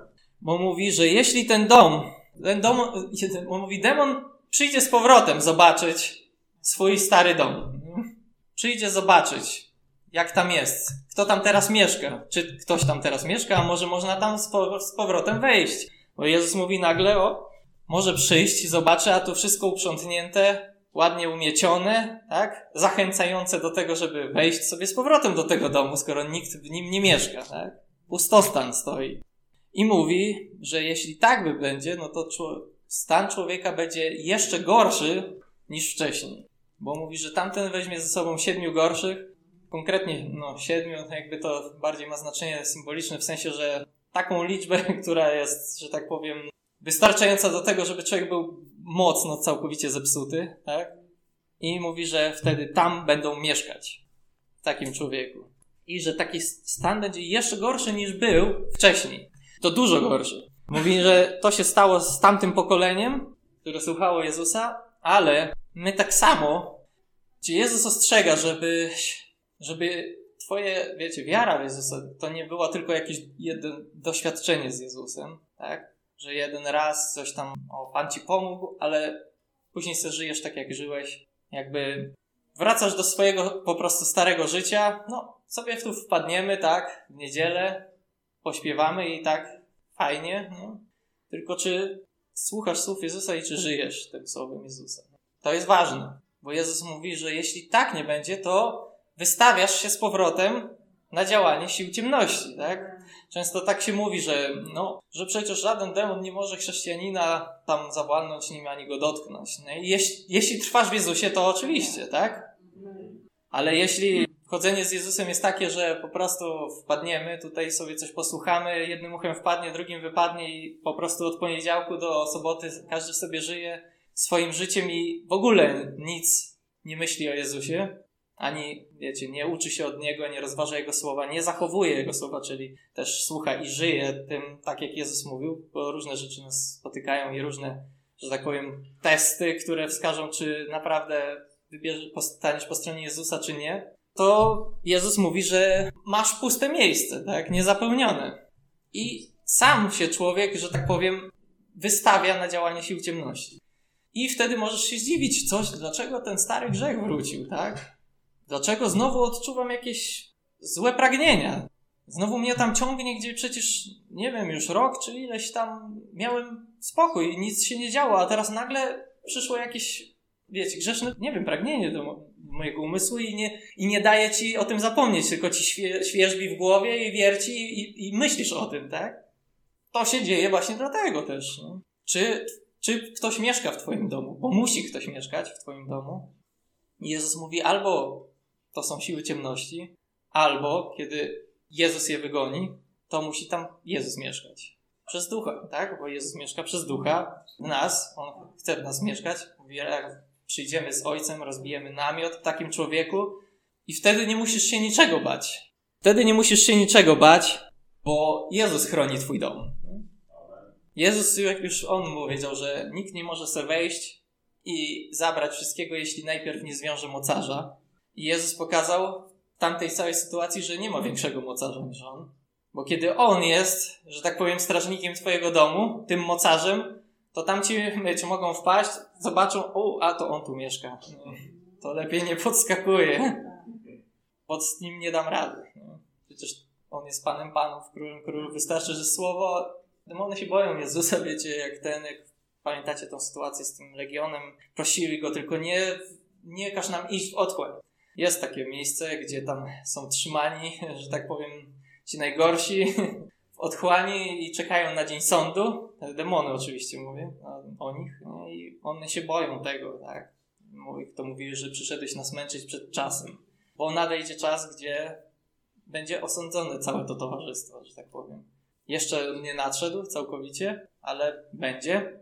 Bo mówi, że jeśli ten dom, ten dom, on mówi, demon przyjdzie z powrotem zobaczyć swój stary dom. Przyjdzie zobaczyć, jak tam jest, kto tam teraz mieszka, czy ktoś tam teraz mieszka, a może można tam z, pow- z powrotem wejść. Bo Jezus mówi nagle, o, może przyjść i zobaczy, a tu wszystko uprzątnięte, ładnie umiecione, tak? Zachęcające do tego, żeby wejść sobie z powrotem do tego domu, skoro nikt w nim nie mieszka, tak? Pustostan stoi. I mówi, że jeśli tak by będzie, no to czło- stan człowieka będzie jeszcze gorszy niż wcześniej. Bo mówi, że tamten weźmie ze sobą siedmiu gorszych, konkretnie no siedmiu, jakby to bardziej ma znaczenie symboliczne, w sensie, że taką liczbę, która jest, że tak powiem, wystarczająca do tego, żeby człowiek był mocno całkowicie zepsuty, tak? I mówi, że wtedy tam będą mieszkać w takim człowieku. I że taki stan będzie jeszcze gorszy niż był wcześniej. To dużo gorszy. Mówi, że to się stało z tamtym pokoleniem, które słuchało Jezusa, ale my tak samo, gdzie Jezus ostrzega, żeby, żeby twoje, wiecie, wiara w Jezusa to nie było tylko jakieś jedno doświadczenie z Jezusem, tak? Że jeden raz coś tam, o, Pan ci pomógł, ale później sobie żyjesz tak, jak żyłeś. Jakby wracasz do swojego po prostu starego życia, no sobie tu wpadniemy, tak, w niedzielę, pośpiewamy i tak fajnie, no. Tylko czy słuchasz słów Jezusa i czy żyjesz tym słowem Jezusa? To jest ważne, bo Jezus mówi, że jeśli tak nie będzie, to wystawiasz się z powrotem na działanie sił ciemności, tak? Często tak się mówi, że no, że przecież żaden demon nie może chrześcijanina tam zawładnąć nim ani go dotknąć. No i jeśli, jeśli trwasz w Jezusie, to oczywiście, tak? Ale jeśli chodzenie z Jezusem jest takie, że po prostu wpadniemy, tutaj sobie coś posłuchamy, jednym uchem wpadnie, drugim wypadnie i po prostu od poniedziałku do soboty każdy sobie żyje swoim życiem i w ogóle nic nie myśli o Jezusie, ani, wiecie, nie uczy się od Niego, nie rozważa Jego słowa, nie zachowuje Jego słowa, czyli też słucha i żyje tym, tak jak Jezus mówił, bo różne rzeczy nas spotykają i różne, że tak powiem, testy, które wskażą, czy naprawdę wybierzesz, staniesz po stronie Jezusa, czy nie, to Jezus mówi, że masz puste miejsce, tak, niezapełnione. I sam się człowiek, że tak powiem, wystawia na działanie sił ciemności. I wtedy możesz się zdziwić, coś, dlaczego ten stary grzech wrócił, tak? Dlaczego znowu odczuwam jakieś złe pragnienia? Znowu mnie tam ciągnie, gdzie przecież, nie wiem, już rok czy ileś tam miałem spokój i nic się nie działo, a teraz nagle przyszło jakieś, wiecie, grzeszne, nie wiem, pragnienie do mo- mojego umysłu i nie, i nie daje ci o tym zapomnieć, tylko ci świe- świerzbi w głowie i wierci i, i myślisz o tym, tak? To się dzieje właśnie dlatego też. No. Czy, czy ktoś mieszka w twoim domu? Bo musi ktoś mieszkać w twoim domu. I Jezus mówi, albo to są siły ciemności, albo kiedy Jezus je wygoni, to musi tam Jezus mieszkać. Przez ducha, tak? Bo Jezus mieszka przez ducha w nas. On chce w nas mieszkać. Mówi, jak przyjdziemy z Ojcem, rozbijemy namiot w takim człowieku i wtedy nie musisz się niczego bać. Wtedy nie musisz się niczego bać, bo Jezus chroni twój dom. Jezus, jak już On mu powiedział, że nikt nie może sobie wejść i zabrać wszystkiego, jeśli najpierw nie zwiąże mocarza. I Jezus pokazał w tamtej całej sytuacji, że nie ma większego mocarza niż On. Bo kiedy On jest, że tak powiem, strażnikiem twojego domu, tym mocarzem, to tam ci, wiecie, mogą wpaść, zobaczą, o, a to On tu mieszka. To lepiej nie podskakuje. Pod nim nie dam rady. Przecież On jest Panem Panów, Królem Królów. Wystarczy, że słowo... Demony się boją Jezusa, wiecie, jak ten, jak pamiętacie tą sytuację z tym legionem, prosili go, tylko nie, nie każ nam iść w otchłań. Jest takie miejsce, gdzie tam są trzymani, że tak powiem, ci najgorsi w otchłani i czekają na dzień sądu. Demony oczywiście mówię o nich. No i one się boją tego, tak. Kto mówi, że przyszedłeś nas męczyć przed czasem. Bo nadejdzie czas, gdzie będzie osądzone całe to towarzystwo, że tak powiem. Jeszcze nie nadszedł całkowicie, ale będzie.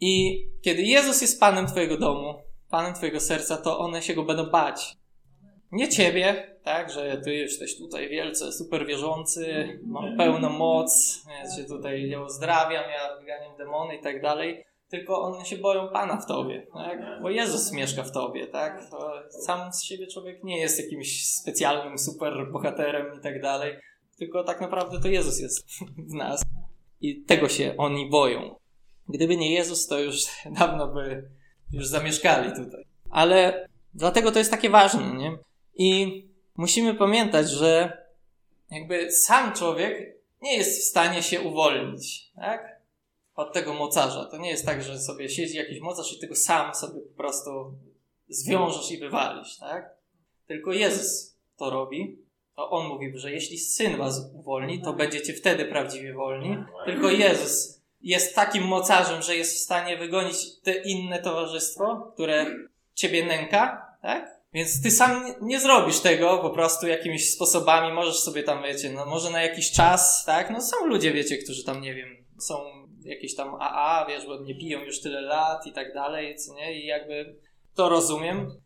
I kiedy Jezus jest Panem twojego domu, Panem twojego serca, to one się go będą bać. Nie ciebie, tak, że ty jesteś tutaj wielce super wierzący, mam pełną moc, ja cię tutaj ja uzdrawiam, ja wyganiam demony i tak dalej. Tylko one się boją Pana w tobie, tak? Bo Jezus mieszka w tobie, tak? To sam z siebie człowiek nie jest jakimś specjalnym super bohaterem i tak dalej. Tylko tak naprawdę to Jezus jest w nas. I tego się oni boją. Gdyby nie Jezus, to już dawno by już zamieszkali tutaj. Ale dlatego to jest takie ważne, nie? I musimy pamiętać, że jakby sam człowiek nie jest w stanie się uwolnić, tak? Od tego mocarza. To nie jest tak, że sobie siedzi jakiś mocarz i tego sam sobie po prostu zwiążesz i wywalisz, tak? Tylko Jezus to robi. To On mówi, że jeśli Syn was uwolni, to będziecie wtedy prawdziwie wolni. Tylko Jezus jest takim mocarzem, że jest w stanie wygonić te inne towarzystwo, które ciebie nęka, tak? Więc ty sam nie zrobisz tego po prostu jakimiś sposobami. Możesz sobie tam, wiecie, no może na jakiś czas, tak? No są ludzie, wiecie, którzy tam, nie wiem, są jakieś tam A A, wiesz, bo nie piją już tyle lat i tak dalej, co nie? I jakby to rozumiem.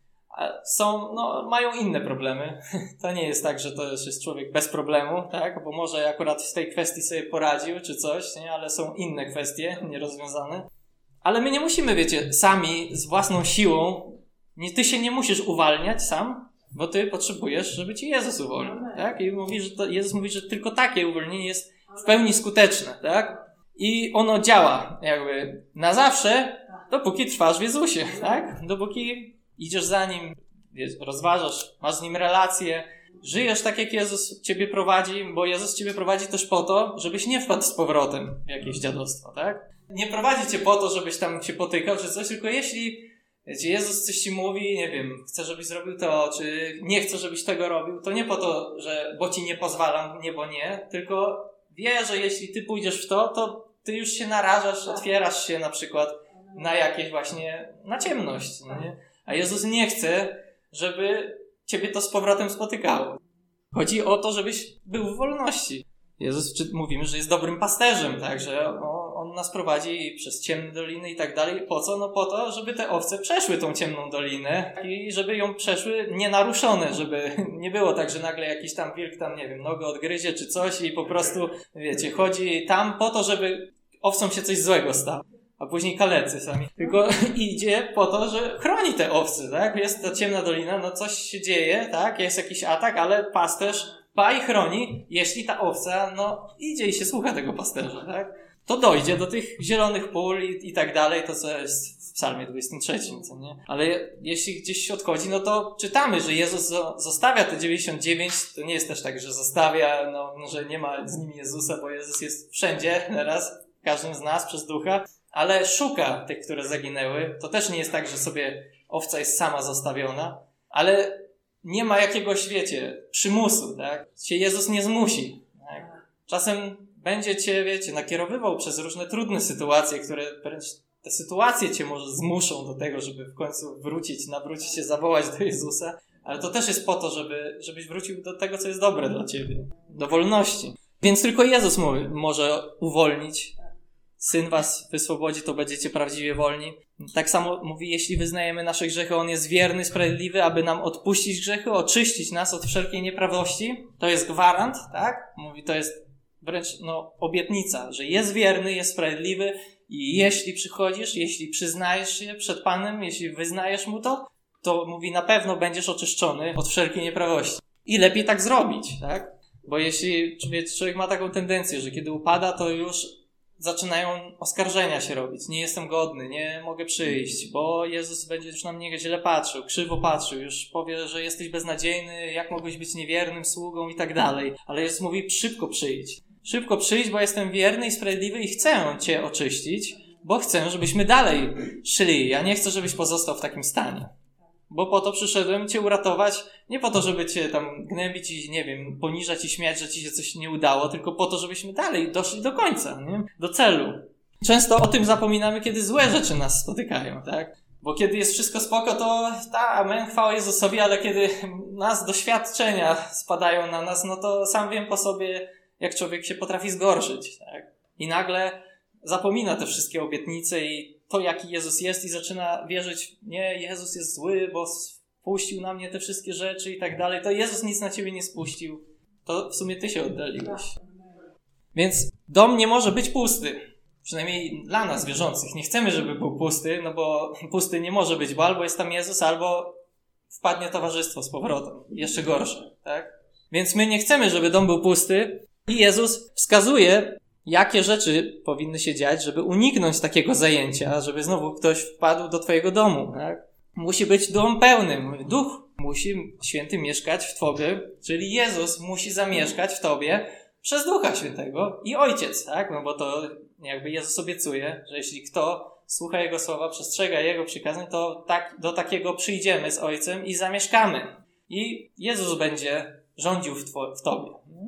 Są, no, mają inne problemy. To nie jest tak, że to jest człowiek bez problemu, tak? Bo może akurat w tej kwestii sobie poradził, czy coś, nie? Ale są inne kwestie nierozwiązane. Ale my nie musimy, wiecie, sami z własną siłą, nie, ty się nie musisz uwalniać sam, bo ty potrzebujesz, żeby ci Jezus uwolnił, tak? I mówi, że to, Jezus mówi, że tylko takie uwolnienie jest w pełni skuteczne, tak? I ono działa jakby na zawsze, dopóki trwasz w Jezusie, tak? Dopóki idziesz za Nim, rozważasz, masz z Nim relacje, żyjesz tak, jak Jezus ciebie prowadzi, bo Jezus ciebie prowadzi też po to, żebyś nie wpadł z powrotem w jakieś dziadostwo, tak? Nie prowadzi cię po to, żebyś tam się potykał czy coś, tylko jeśli wiecie, Jezus coś ci mówi, nie wiem, chce, żebyś zrobił to, czy nie chce, żebyś tego robił, to nie po to, że bo ci nie pozwalam, nie bo nie, tylko wie, że jeśli ty pójdziesz w to, to ty już się narażasz, otwierasz się na przykład na jakieś właśnie, na ciemność, nie? A Jezus nie chce, żeby ciebie to z powrotem spotykało. Chodzi o to, żebyś był w wolności. Jezus, czy mówimy, że jest dobrym pasterzem, tak, że on, on nas prowadzi przez ciemne doliny i tak dalej. Po co? No po to, żeby te owce przeszły tą ciemną dolinę i żeby ją przeszły nienaruszone, żeby nie było tak, że nagle jakiś tam wilk tam, nie wiem, nogę odgryzie czy coś i po prostu, wiecie, chodzi tam po to, żeby owcom się coś złego stało. A później kalecy sami. Tylko idzie po to, że chroni te owce, tak? Jest ta ciemna dolina, no coś się dzieje, tak? Jest jakiś atak, ale pasterz dba i chroni, jeśli ta owca, no, idzie i się słucha tego pasterza, tak? To dojdzie do tych zielonych pól i, i tak dalej, to co jest w psalmie dwudziestym trzecim, co nie? Ale jeśli gdzieś się odchodzi, no to czytamy, że Jezus zostawia te dziewięćdziesiąt dziewięć, to nie jest też tak, że zostawia, no, że nie ma z nimi Jezusa, bo Jezus jest wszędzie teraz, w każdym z nas przez ducha, ale szuka tych, które zaginęły. To też nie jest tak, że sobie owca jest sama zostawiona, ale nie ma jakiegoś, wiecie, przymusu, tak? Cię Jezus nie zmusi, tak? Czasem będzie cię, wiecie, nakierowywał przez różne trudne sytuacje, które wręcz te sytuacje cię może zmuszą do tego, żeby w końcu wrócić, nawrócić się, zawołać do Jezusa, ale to też jest po to, żeby, żebyś wrócił do tego, co jest dobre dla ciebie, do wolności. Więc tylko Jezus mówi, może uwolnić. Syn was wyswobodzi, to będziecie prawdziwie wolni. Tak samo mówi, jeśli wyznajemy nasze grzechy, On jest wierny, sprawiedliwy, aby nam odpuścić grzechy, oczyścić nas od wszelkiej nieprawości. To jest gwarant, tak? Mówi, to jest wręcz, no, obietnica, że jest wierny, jest sprawiedliwy i jeśli przychodzisz, jeśli przyznajesz się przed Panem, jeśli wyznajesz Mu to, to mówi, na pewno będziesz oczyszczony od wszelkiej nieprawości. I lepiej tak zrobić, tak? Bo jeśli człowiek, człowiek ma taką tendencję, że kiedy upada, to już zaczynają oskarżenia się robić. Nie jestem godny, nie mogę przyjść, bo Jezus będzie już na mnie źle patrzył, krzywo patrzył, już powie, że jesteś beznadziejny, jak mogłeś być niewiernym sługą i tak dalej. Ale Jezus mówi, szybko przyjdź. Szybko przyjdź, bo jestem wierny i sprawiedliwy i chcę Cię oczyścić, bo chcę, żebyśmy dalej szli. Ja nie chcę, żebyś pozostał w takim stanie. Bo po to przyszedłem Cię uratować, nie po to, żeby Cię tam gnębić i, nie wiem, poniżać i śmiać, że Ci się coś nie udało, tylko po to, żebyśmy dalej doszli do końca, nie? Do celu. Często o tym zapominamy, kiedy złe rzeczy nas spotykają, tak? Bo kiedy jest wszystko spoko, to ta, amen, chwała Jezusowi, ale kiedy nas doświadczenia spadają na nas, no to sam wiem po sobie, jak człowiek się potrafi zgorszyć, tak? I nagle zapomina te wszystkie obietnice i to, jaki Jezus jest i zaczyna wierzyć, nie, Jezus jest zły, bo spuścił na mnie te wszystkie rzeczy i tak dalej. To Jezus nic na ciebie nie spuścił. To w sumie ty się oddaliłeś. Więc dom nie może być pusty. Przynajmniej dla nas, wierzących. Nie chcemy, żeby był pusty, no bo pusty nie może być, bo albo jest tam Jezus, albo wpadnie towarzystwo z powrotem. Jeszcze gorsze, tak? Więc my nie chcemy, żeby dom był pusty i Jezus wskazuje, jakie rzeczy powinny się dziać, żeby uniknąć takiego zajęcia, żeby znowu ktoś wpadł do twojego domu, tak? Musi być dom pełny. Duch musi święty mieszkać w tobie, czyli Jezus musi zamieszkać w tobie przez Ducha Świętego i Ojciec, tak? No bo to jakby Jezus obiecuje, że jeśli kto słucha Jego słowa, przestrzega Jego przykazań, to tak, do takiego przyjdziemy z Ojcem i zamieszkamy. I Jezus będzie rządził w, two, w tobie.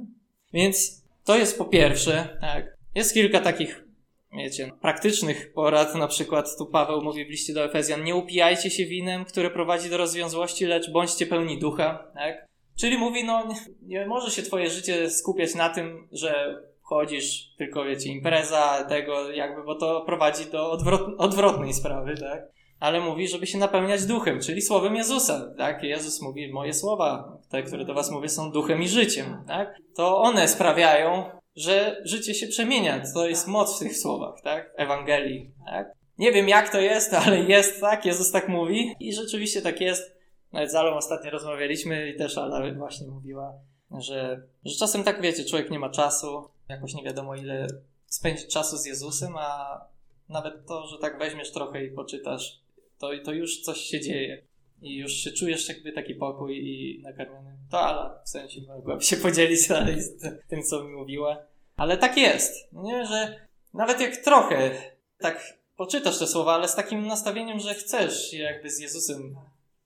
Więc to jest po pierwsze, tak. Jest kilka takich, wiecie, praktycznych porad. Na przykład tu Paweł mówi w liście do Efezjan: nie upijajcie się winem, które prowadzi do rozwiązłości, lecz bądźcie pełni ducha, tak. Czyli mówi, no nie, nie może się twoje życie skupiać na tym, że wchodzisz, tylko wiecie, impreza tego jakby, bo to prowadzi do odwrot, odwrotnej sprawy, tak? Ale mówi, żeby się napełniać duchem, czyli słowem Jezusa, tak? Jezus mówi, moje słowa, te, które do was mówię, są duchem i życiem, tak? To one sprawiają, że życie się przemienia. To jest moc w tych słowach, tak? Ewangelii, tak? Nie wiem jak to jest, ale jest tak, Jezus tak mówi i rzeczywiście tak jest. Nawet z Alą ostatnio rozmawialiśmy i też Ala właśnie mówiła, że, że czasem tak wiecie, człowiek nie ma czasu, jakoś nie wiadomo ile spędzić czasu z Jezusem, a nawet to, że tak weźmiesz trochę i poczytasz, to, to już coś się dzieje i już się czujesz jakby taki pokój i nakarmiony. To Ala w sensie mogłaby się podzielić dalej z tym, co mi mówiła. Ale tak jest, nie? Że nawet jak trochę tak poczytasz te słowa, ale z takim nastawieniem, że chcesz jakby z Jezusem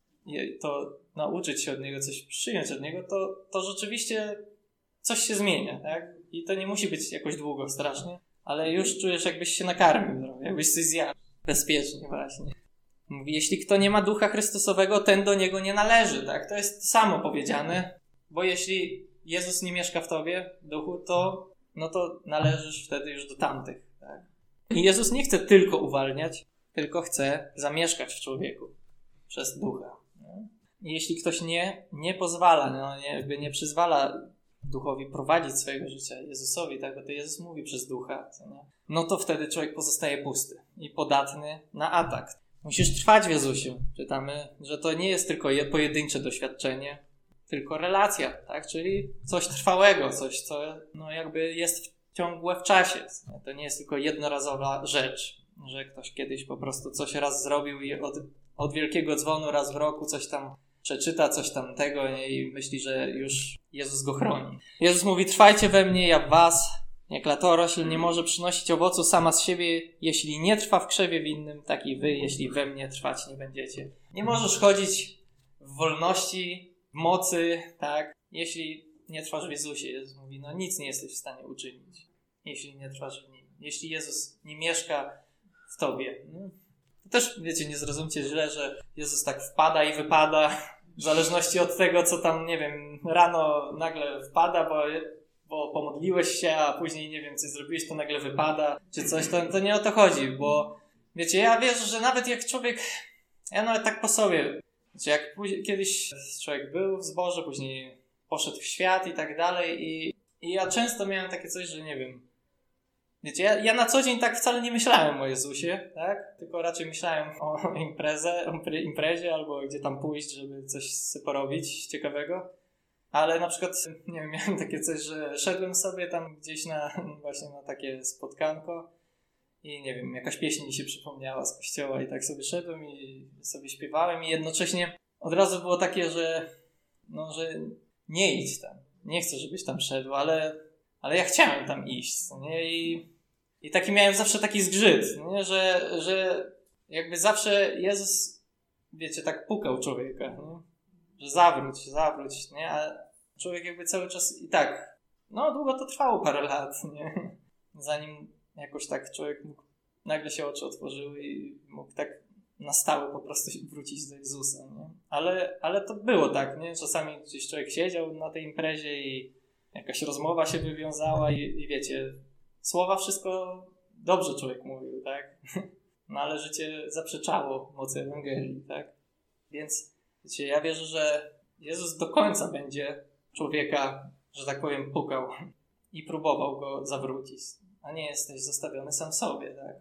to nauczyć się od Niego, coś przyjąć od Niego, to, to rzeczywiście coś się zmienia, tak? I to nie musi być jakoś długo strasznie, ale już czujesz jakbyś się nakarmił, jakbyś coś zjadł. Bezpiecznie właśnie. Mówi, jeśli kto nie ma Ducha Chrystusowego, ten do Niego nie należy, tak? To jest samo powiedziane, bo jeśli Jezus nie mieszka w tobie, w duchu, to no to należysz wtedy już do tamtych, tak? I Jezus nie chce tylko uwalniać, tylko chce zamieszkać w człowieku przez Ducha. Nie? I jeśli ktoś nie, nie pozwala, no, nie, jakby nie przyzwala Duchowi prowadzić swojego życia, Jezusowi, tak, bo to Jezus mówi przez Ducha, co nie? No to wtedy człowiek pozostaje pusty i podatny na atak. Musisz trwać w Jezusie. Czytamy, że to nie jest tylko pojedyncze doświadczenie, tylko relacja, tak? Czyli coś trwałego, coś, co no jakby jest ciągłe w czasie. To nie jest tylko jednorazowa rzecz, że ktoś kiedyś po prostu coś raz zrobił i od, od wielkiego dzwonu raz w roku coś tam przeczyta, coś tam tego i myśli, że już Jezus go chroni. Jezus mówi, trwajcie we mnie, ja w was. Jak latorośl nie może przynosić owocu sama z siebie, jeśli nie trwa w krzewie winnym, tak i wy, jeśli we mnie trwać nie będziecie. Nie możesz chodzić w wolności, w mocy, tak, jeśli nie trwasz w Jezusie. Jezus mówi, no nic nie jesteś w stanie uczynić, jeśli nie trwasz w Nim. Jeśli Jezus nie mieszka w tobie. No. To też, wiecie, nie zrozumcie źle, że Jezus tak wpada i wypada, w zależności od tego, co tam, nie wiem, rano nagle wpada, bo... bo pomodliłeś się, a później, nie wiem, coś zrobiłeś, to nagle wypada, czy coś, to, to nie o to chodzi, bo wiecie, ja wierzę, że nawet jak człowiek, ja nawet tak po sobie, wiecie, jak później, kiedyś człowiek był w zborze, później poszedł w świat i tak dalej i, i ja często miałem takie coś, że nie wiem, wiecie, ja, ja na co dzień tak wcale nie myślałem o Jezusie, tak, tylko raczej myślałem o imprezę, o imprezie albo gdzie tam pójść, żeby coś sobie porobić ciekawego. Ale na przykład, nie wiem, miałem takie coś, że szedłem sobie tam gdzieś na, właśnie na takie spotkanko i nie wiem, jakaś pieśń mi się przypomniała z kościoła i tak sobie szedłem i sobie śpiewałem i jednocześnie od razu było takie, że no, że nie idź tam, nie chcę, żebyś tam szedł, ale, ale ja chciałem tam iść, nie? I, i taki miałem zawsze taki zgrzyt, nie? Że, że jakby zawsze Jezus, wiecie, tak pukał człowieka, nie? Że zawróć, zawróć, nie? A człowiek jakby cały czas i tak, no długo to trwało parę lat, nie? Zanim jakoś tak człowiek mógł, nagle się oczy otworzyły i mógł tak na stałe po prostu wrócić do Jezusa, nie? Ale, ale to było tak, nie? Czasami gdzieś człowiek siedział na tej imprezie i jakaś rozmowa się wywiązała i, i wiecie, słowa wszystko dobrze człowiek mówił, tak? No ale życie zaprzeczało mocy Ewangelii, tak? Więc wiecie, ja wierzę, że Jezus do końca będzie człowieka, że tak powiem, pukał i próbował go zawrócić, a nie jesteś zostawiony sam sobie, tak?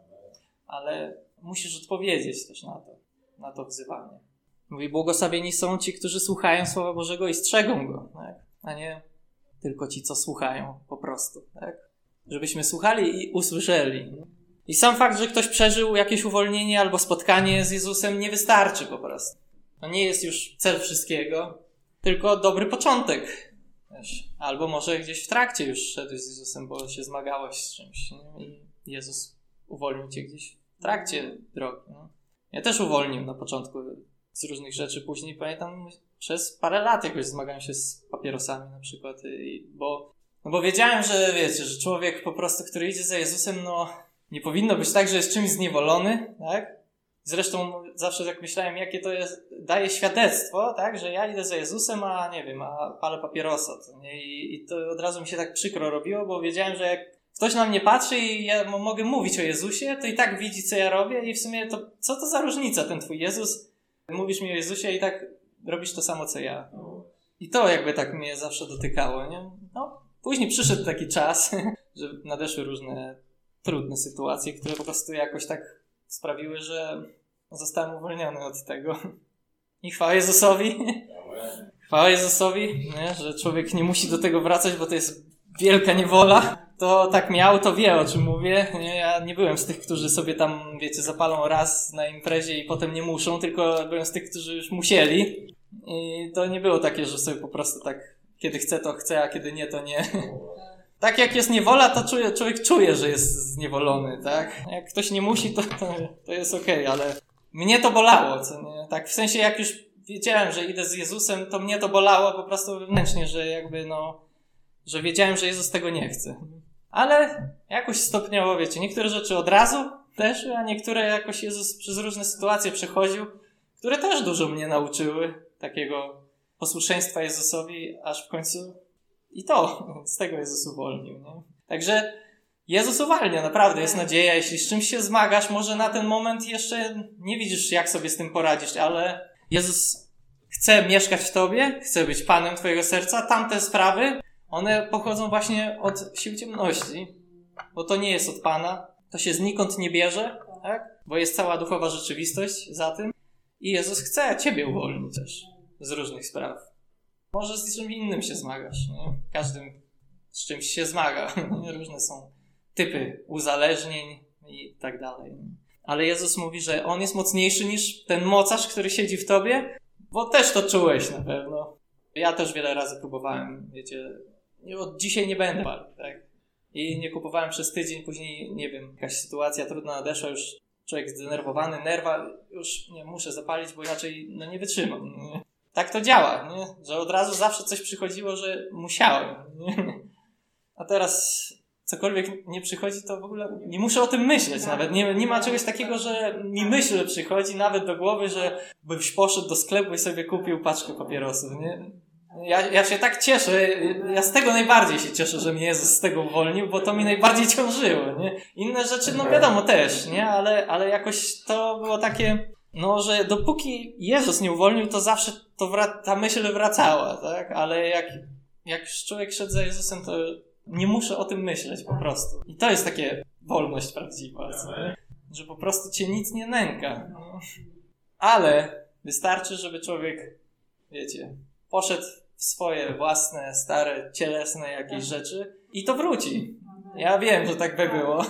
Ale musisz odpowiedzieć też na to, na to wzywanie. Mówi, błogosławieni są ci, którzy słuchają Słowa Bożego i strzegą go, tak? A nie tylko ci, co słuchają po prostu, tak? Żebyśmy słuchali i usłyszeli. I sam fakt, że ktoś przeżył jakieś uwolnienie albo spotkanie z Jezusem nie wystarczy po prostu. To nie jest już cel wszystkiego, tylko dobry początek. Wiesz, albo może gdzieś w trakcie już szedłeś z Jezusem, bo się zmagałeś z czymś, nie? I Jezus uwolnił cię gdzieś w trakcie drogi. No. Ja też uwolnił na początku z różnych rzeczy, później pamiętam przez parę lat jakoś zmagałem się z papierosami na przykład, i, bo, no bo wiedziałem, że wiecie, że człowiek po prostu, który idzie za Jezusem, no nie powinno być tak, że jest czymś zniewolony, tak? Zresztą zawsze tak myślałem, jakie to jest, daje świadectwo, tak, że ja idę za Jezusem, a nie wiem, a palę papierosa. To nie? I, I to od razu mi się tak przykro robiło, bo wiedziałem, że jak ktoś na mnie patrzy i ja m- mogę mówić o Jezusie, to i tak widzi, co ja robię i w sumie to co to za różnica, ten twój Jezus? Mówisz mi o Jezusie i tak robisz to samo, co ja. I to jakby tak mnie zawsze dotykało, nie? No, później przyszedł taki czas, że nadeszły różne trudne sytuacje, które po prostu jakoś tak sprawiły, że zostałem uwolniony od tego. I chwała Jezusowi. Chwała Jezusowi, nie? Że człowiek nie musi do tego wracać, bo to jest wielka niewola. To tak miał, to wie, o czym mówię. Nie? Ja nie byłem z tych, którzy sobie tam, wiecie, zapalą raz na imprezie i potem nie muszą, tylko byłem z tych, którzy już musieli. I to nie było takie, że sobie po prostu tak, kiedy chce, to chce, a kiedy nie, to nie. Tak jak jest niewola, to czuje, człowiek czuje, że jest zniewolony, tak? Jak ktoś nie musi, to, to, to jest okej, okay, ale mnie to bolało, co nie? Tak, w sensie jak już wiedziałem, że idę z Jezusem, to mnie to bolało po prostu wewnętrznie, że jakby no, że wiedziałem, że Jezus tego nie chce. Ale jakoś stopniowo, wiecie, niektóre rzeczy od razu też, a niektóre jakoś Jezus przez różne sytuacje przechodził, które też dużo mnie nauczyły takiego posłuszeństwa Jezusowi, aż w końcu i to z tego Jezus uwolnił. Nie? Także Jezus uwalnia, naprawdę jest nadzieja. Jeśli z czymś się zmagasz, może na ten moment jeszcze nie widzisz, jak sobie z tym poradzić, ale Jezus chce mieszkać w tobie, chce być Panem twojego serca. Tamte sprawy, one pochodzą właśnie od sił ciemności, bo to nie jest od Pana, to się znikąd nie bierze, tak? Bo jest cała duchowa rzeczywistość za tym i Jezus chce ciebie uwolnić też z różnych spraw. Może z czymś innym się zmagasz, nie? Każdym z czymś się zmaga. Różne są typy uzależnień i tak dalej. Ale Jezus mówi, że On jest mocniejszy niż ten mocarz, który siedzi w tobie, bo też to czułeś na pewno. Ja też wiele razy próbowałem, wiecie, od dzisiaj nie będę palił, tak? I nie kupowałem przez tydzień, później, nie wiem, jakaś sytuacja trudna nadeszła, już człowiek zdenerwowany, nerwa, już nie muszę zapalić, bo inaczej no, nie wytrzymam. Nie? Tak to działa, nie? Że od razu zawsze coś przychodziło, że musiałem. Nie? A teraz cokolwiek nie przychodzi, to w ogóle nie muszę o tym myśleć nawet. Nie, nie ma czegoś takiego, że mi myśl przychodzi nawet do głowy, że byś poszedł do sklepu i sobie kupił paczkę papierosów. Nie? Ja, ja się tak cieszę, ja z tego najbardziej się cieszę, że mnie Jezus z tego uwolnił, bo to mi najbardziej ciążyło, nie? Inne rzeczy, no wiadomo też, nie? Ale, ale jakoś to było takie, no, że dopóki Jezus nie uwolnił, to zawsze to wra- ta myśl wracała, tak? Ale jak, jak już człowiek szedł za Jezusem, to nie muszę o tym myśleć po prostu. I to jest takie wolność prawdziwa, co, nie? Że po prostu cię nic nie nęka. No. Ale wystarczy, żeby człowiek, wiecie, poszedł w swoje własne, stare, cielesne jakieś rzeczy i to wróci. Ja wiem, że tak by było.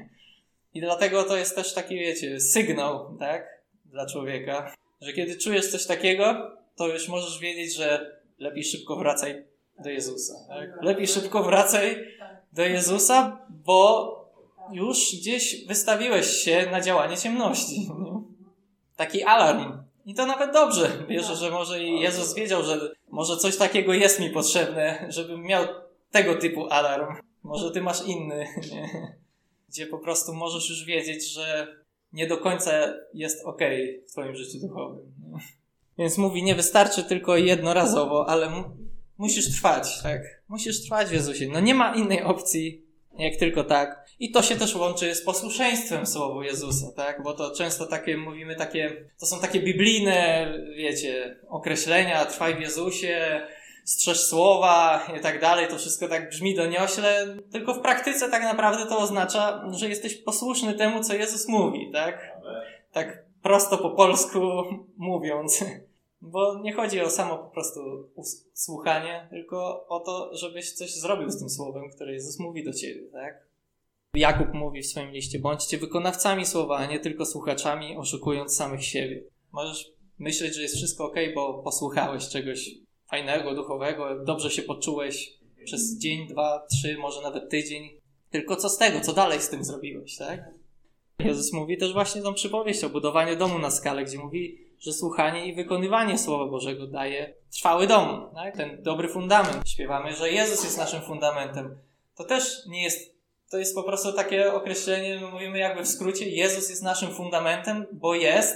I dlatego to jest też taki, wiecie, sygnał, tak? Dla człowieka, że kiedy czujesz coś takiego, to już możesz wiedzieć, że lepiej szybko wracaj do Jezusa. Tak? Lepiej szybko wracaj do Jezusa, bo już gdzieś wystawiłeś się na działanie ciemności. Nie? Taki alarm. I to nawet dobrze. Wierzę, że może i Jezus wiedział, że może coś takiego jest mi potrzebne, żebym miał tego typu alarm. Może ty masz inny, nie? Gdzie po prostu możesz już wiedzieć, że nie do końca jest okej okay w twoim życiu duchowym. Nie? Więc mówi, nie wystarczy tylko jednorazowo, ale mu- musisz trwać, tak? Musisz trwać w Jezusie. No nie ma innej opcji, jak tylko tak. I to się też łączy z posłuszeństwem słowu Jezusa, tak? Bo to często takie, mówimy takie, to są takie biblijne, wiecie, określenia, trwaj w Jezusie, strzeż słowa i tak dalej, to wszystko tak brzmi doniośle, tylko w praktyce tak naprawdę to oznacza, że jesteś posłuszny temu, co Jezus mówi, tak? Tak prosto po polsku mówiąc. Bo nie chodzi o samo po prostu słuchanie, tylko o to, żebyś coś zrobił z tym słowem, które Jezus mówi do ciebie, tak? Jakub mówi w swoim liście, bądźcie wykonawcami słowa, a nie tylko słuchaczami, oszukując samych siebie. Możesz myśleć, że jest wszystko okej, okay, bo posłuchałeś czegoś fajnego, duchowego, dobrze się poczułeś przez dzień, dwa, trzy, może nawet tydzień. Tylko co z tego? Co dalej z tym zrobiłeś, tak? Jezus mówi też właśnie tą przypowieść o budowaniu domu na skale, gdzie mówi, że słuchanie i wykonywanie Słowa Bożego daje trwały dom, tak? Ten dobry fundament. Śpiewamy, że Jezus jest naszym fundamentem. To też nie jest, to jest po prostu takie określenie, my mówimy jakby w skrócie, Jezus jest naszym fundamentem, bo jest,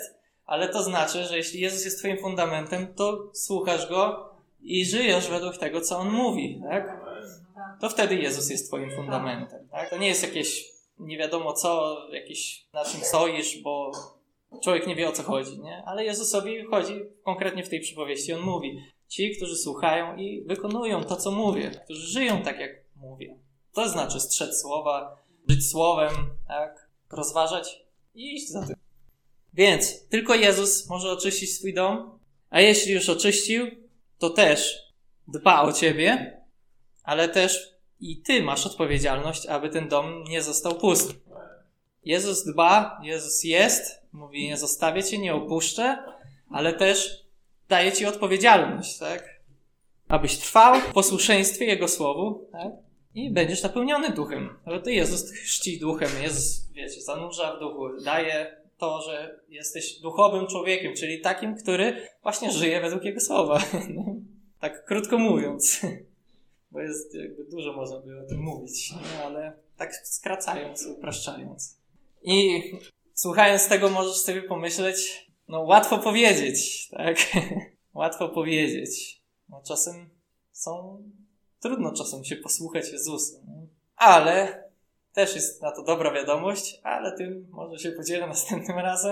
ale to znaczy, że jeśli Jezus jest twoim fundamentem, to słuchasz Go i żyjesz według tego, co On mówi, tak? To wtedy Jezus jest twoim fundamentem, tak? To nie jest jakieś nie wiadomo co, jakiś na czym stoisz, bo człowiek nie wie, o co chodzi, nie? Ale Jezusowi chodzi konkretnie w tej przypowieści. On mówi, ci, którzy słuchają i wykonują to, co mówię, którzy żyją tak, jak mówię. To znaczy strzec słowa, żyć słowem, tak? Rozważać i iść za tym. Więc tylko Jezus może oczyścić swój dom, a jeśli już oczyścił, to też dba o ciebie, ale też i ty masz odpowiedzialność, aby ten dom nie został pusty. Jezus dba, Jezus jest, mówi, nie zostawię cię, nie opuszczę, ale też daje ci odpowiedzialność, tak? Abyś trwał w posłuszeństwie Jego słowu, tak? I będziesz napełniony duchem. Ale to Jezus chrzci duchem, Jezus, wiecie, zanurza w duchu, daje to, że jesteś duchowym człowiekiem, czyli takim, który właśnie żyje według Jego słowa. Tak krótko mówiąc. Bo jest jakby dużo można by o tym mówić, nie? Ale tak skracając, upraszczając. I słuchając tego możesz sobie pomyśleć, no łatwo powiedzieć, tak? Łatwo powiedzieć. No czasem są, trudno czasem się posłuchać Jezusa. Nie? Ale też jest na to dobra wiadomość, ale tym może się podzielę następnym razem,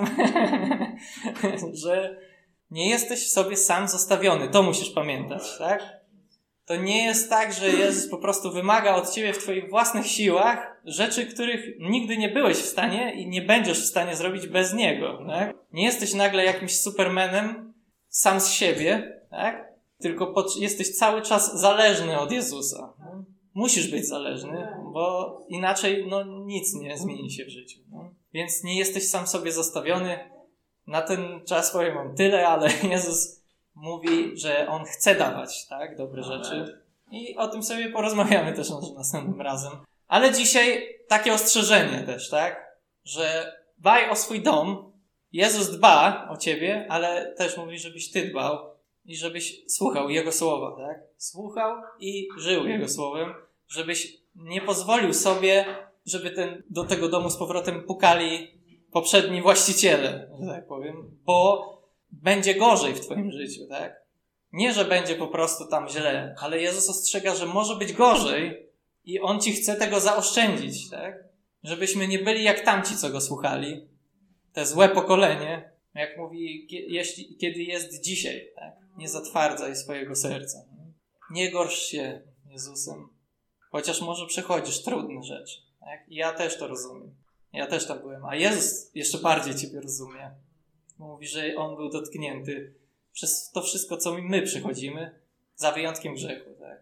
że nie jesteś w sobie sam zostawiony. To musisz pamiętać, tak? To nie jest tak, że Jezus po prostu wymaga od ciebie w twoich własnych siłach rzeczy, których nigdy nie byłeś w stanie i nie będziesz w stanie zrobić bez Niego, tak? Nie jesteś nagle jakimś supermanem sam z siebie, tak? Tylko pod, jesteś cały czas zależny od Jezusa. No? Musisz być zależny, bo inaczej no, nic nie zmieni się w życiu. No? Więc nie jesteś sam sobie zostawiony. Na ten czas powiem wam tyle, ale Jezus mówi, że On chce dawać, tak, dobre rzeczy. I o tym sobie porozmawiamy też może następnym razem. Ale dzisiaj takie ostrzeżenie też, tak, że dbaj o swój dom. Jezus dba o ciebie, ale też mówi, żebyś ty dbał i żebyś słuchał Jego słowa, tak. Słuchał i żył Jego słowem, żebyś nie pozwolił sobie, żeby ten, do tego domu z powrotem pukali poprzedni właściciele, że tak powiem, bo będzie gorzej w twoim życiu, tak? Nie, że będzie po prostu tam źle, ale Jezus ostrzega, że może być gorzej i On ci chce tego zaoszczędzić, tak? Żebyśmy nie byli jak tamci, co Go słuchali. Te złe pokolenie, jak mówi, jeśli, kiedy jest dzisiaj, tak? Nie zatwardzaj swojego serca. Nie gorsz się Jezusem, chociaż może przechodzisz trudne rzeczy, tak? I ja też to rozumiem. Ja też tam byłem, a Jezus jeszcze bardziej ciebie rozumie. Mówi, że On był dotknięty przez to wszystko, co my przechodzimy, za wyjątkiem grzechu, tak?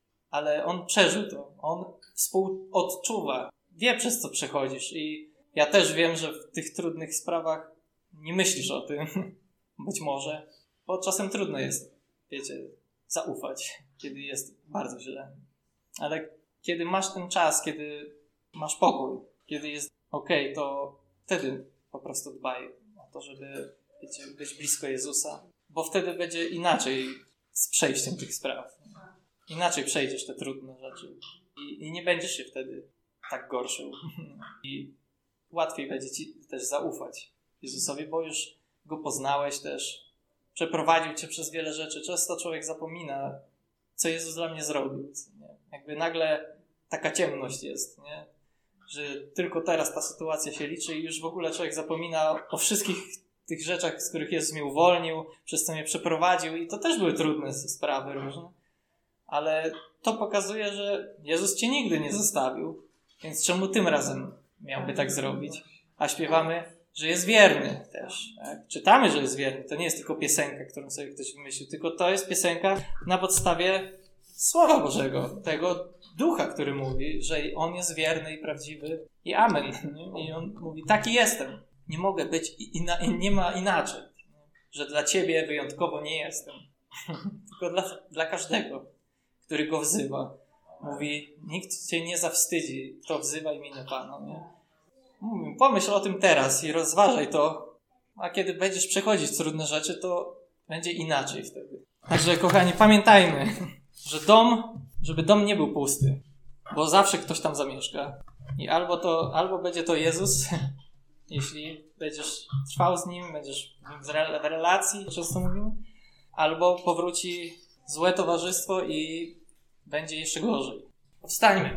Ale On przeżył to. On współodczuwa. Wie, przez co przechodzisz. I ja też wiem, że w tych trudnych sprawach nie myślisz o tym. Być może. Bo czasem trudno jest, wiecie, zaufać, kiedy jest bardzo źle. Ale kiedy masz ten czas, kiedy masz pokój, kiedy jest okej, okay, to wtedy po prostu dbaj o to, żeby, wiecie, być blisko Jezusa. Bo wtedy będzie inaczej z przejściem tych spraw. Inaczej przejdziesz te trudne rzeczy. I, i nie będziesz się wtedy tak gorszył. I łatwiej będzie ci też zaufać Jezusowi, bo już Go poznałeś też. Przeprowadził cię przez wiele rzeczy. Często człowiek zapomina, co Jezus dla mnie zrobił. Nie? Jakby nagle taka ciemność jest, nie? Że tylko teraz ta sytuacja się liczy i już w ogóle człowiek zapomina o wszystkich tych rzeczach, z których Jezus mnie uwolnił, przez co mnie przeprowadził i to też były trudne sprawy różne. Ale to pokazuje, że Jezus cię nigdy nie zostawił, więc czemu tym razem miałby tak zrobić? A śpiewamy, że jest wierny też. Tak? Czytamy, że jest wierny. To nie jest tylko piosenka, którą sobie ktoś wymyślił, tylko to jest piosenka na podstawie Słowa Bożego, tego Ducha, który mówi, że On jest wierny i prawdziwy i amen. Nie? I On mówi, taki jestem. Nie mogę być, ina- nie ma inaczej. Że dla ciebie wyjątkowo nie jestem. Tylko dla, dla każdego, który Go wzywa. Mówi, nikt cię nie zawstydzi, kto wzywa imienia Pana. Nie? Mówi, pomyśl o tym teraz i rozważaj to, a kiedy będziesz przechodzić trudne rzeczy, to będzie inaczej wtedy. Także, kochani, pamiętajmy, że dom, żeby dom nie był pusty, bo zawsze ktoś tam zamieszka. I albo to, albo będzie to Jezus, jeśli będziesz trwał z nim, będziesz w relacji, często mówimy, albo powróci złe towarzystwo i będzie jeszcze gorzej. Powstańmy.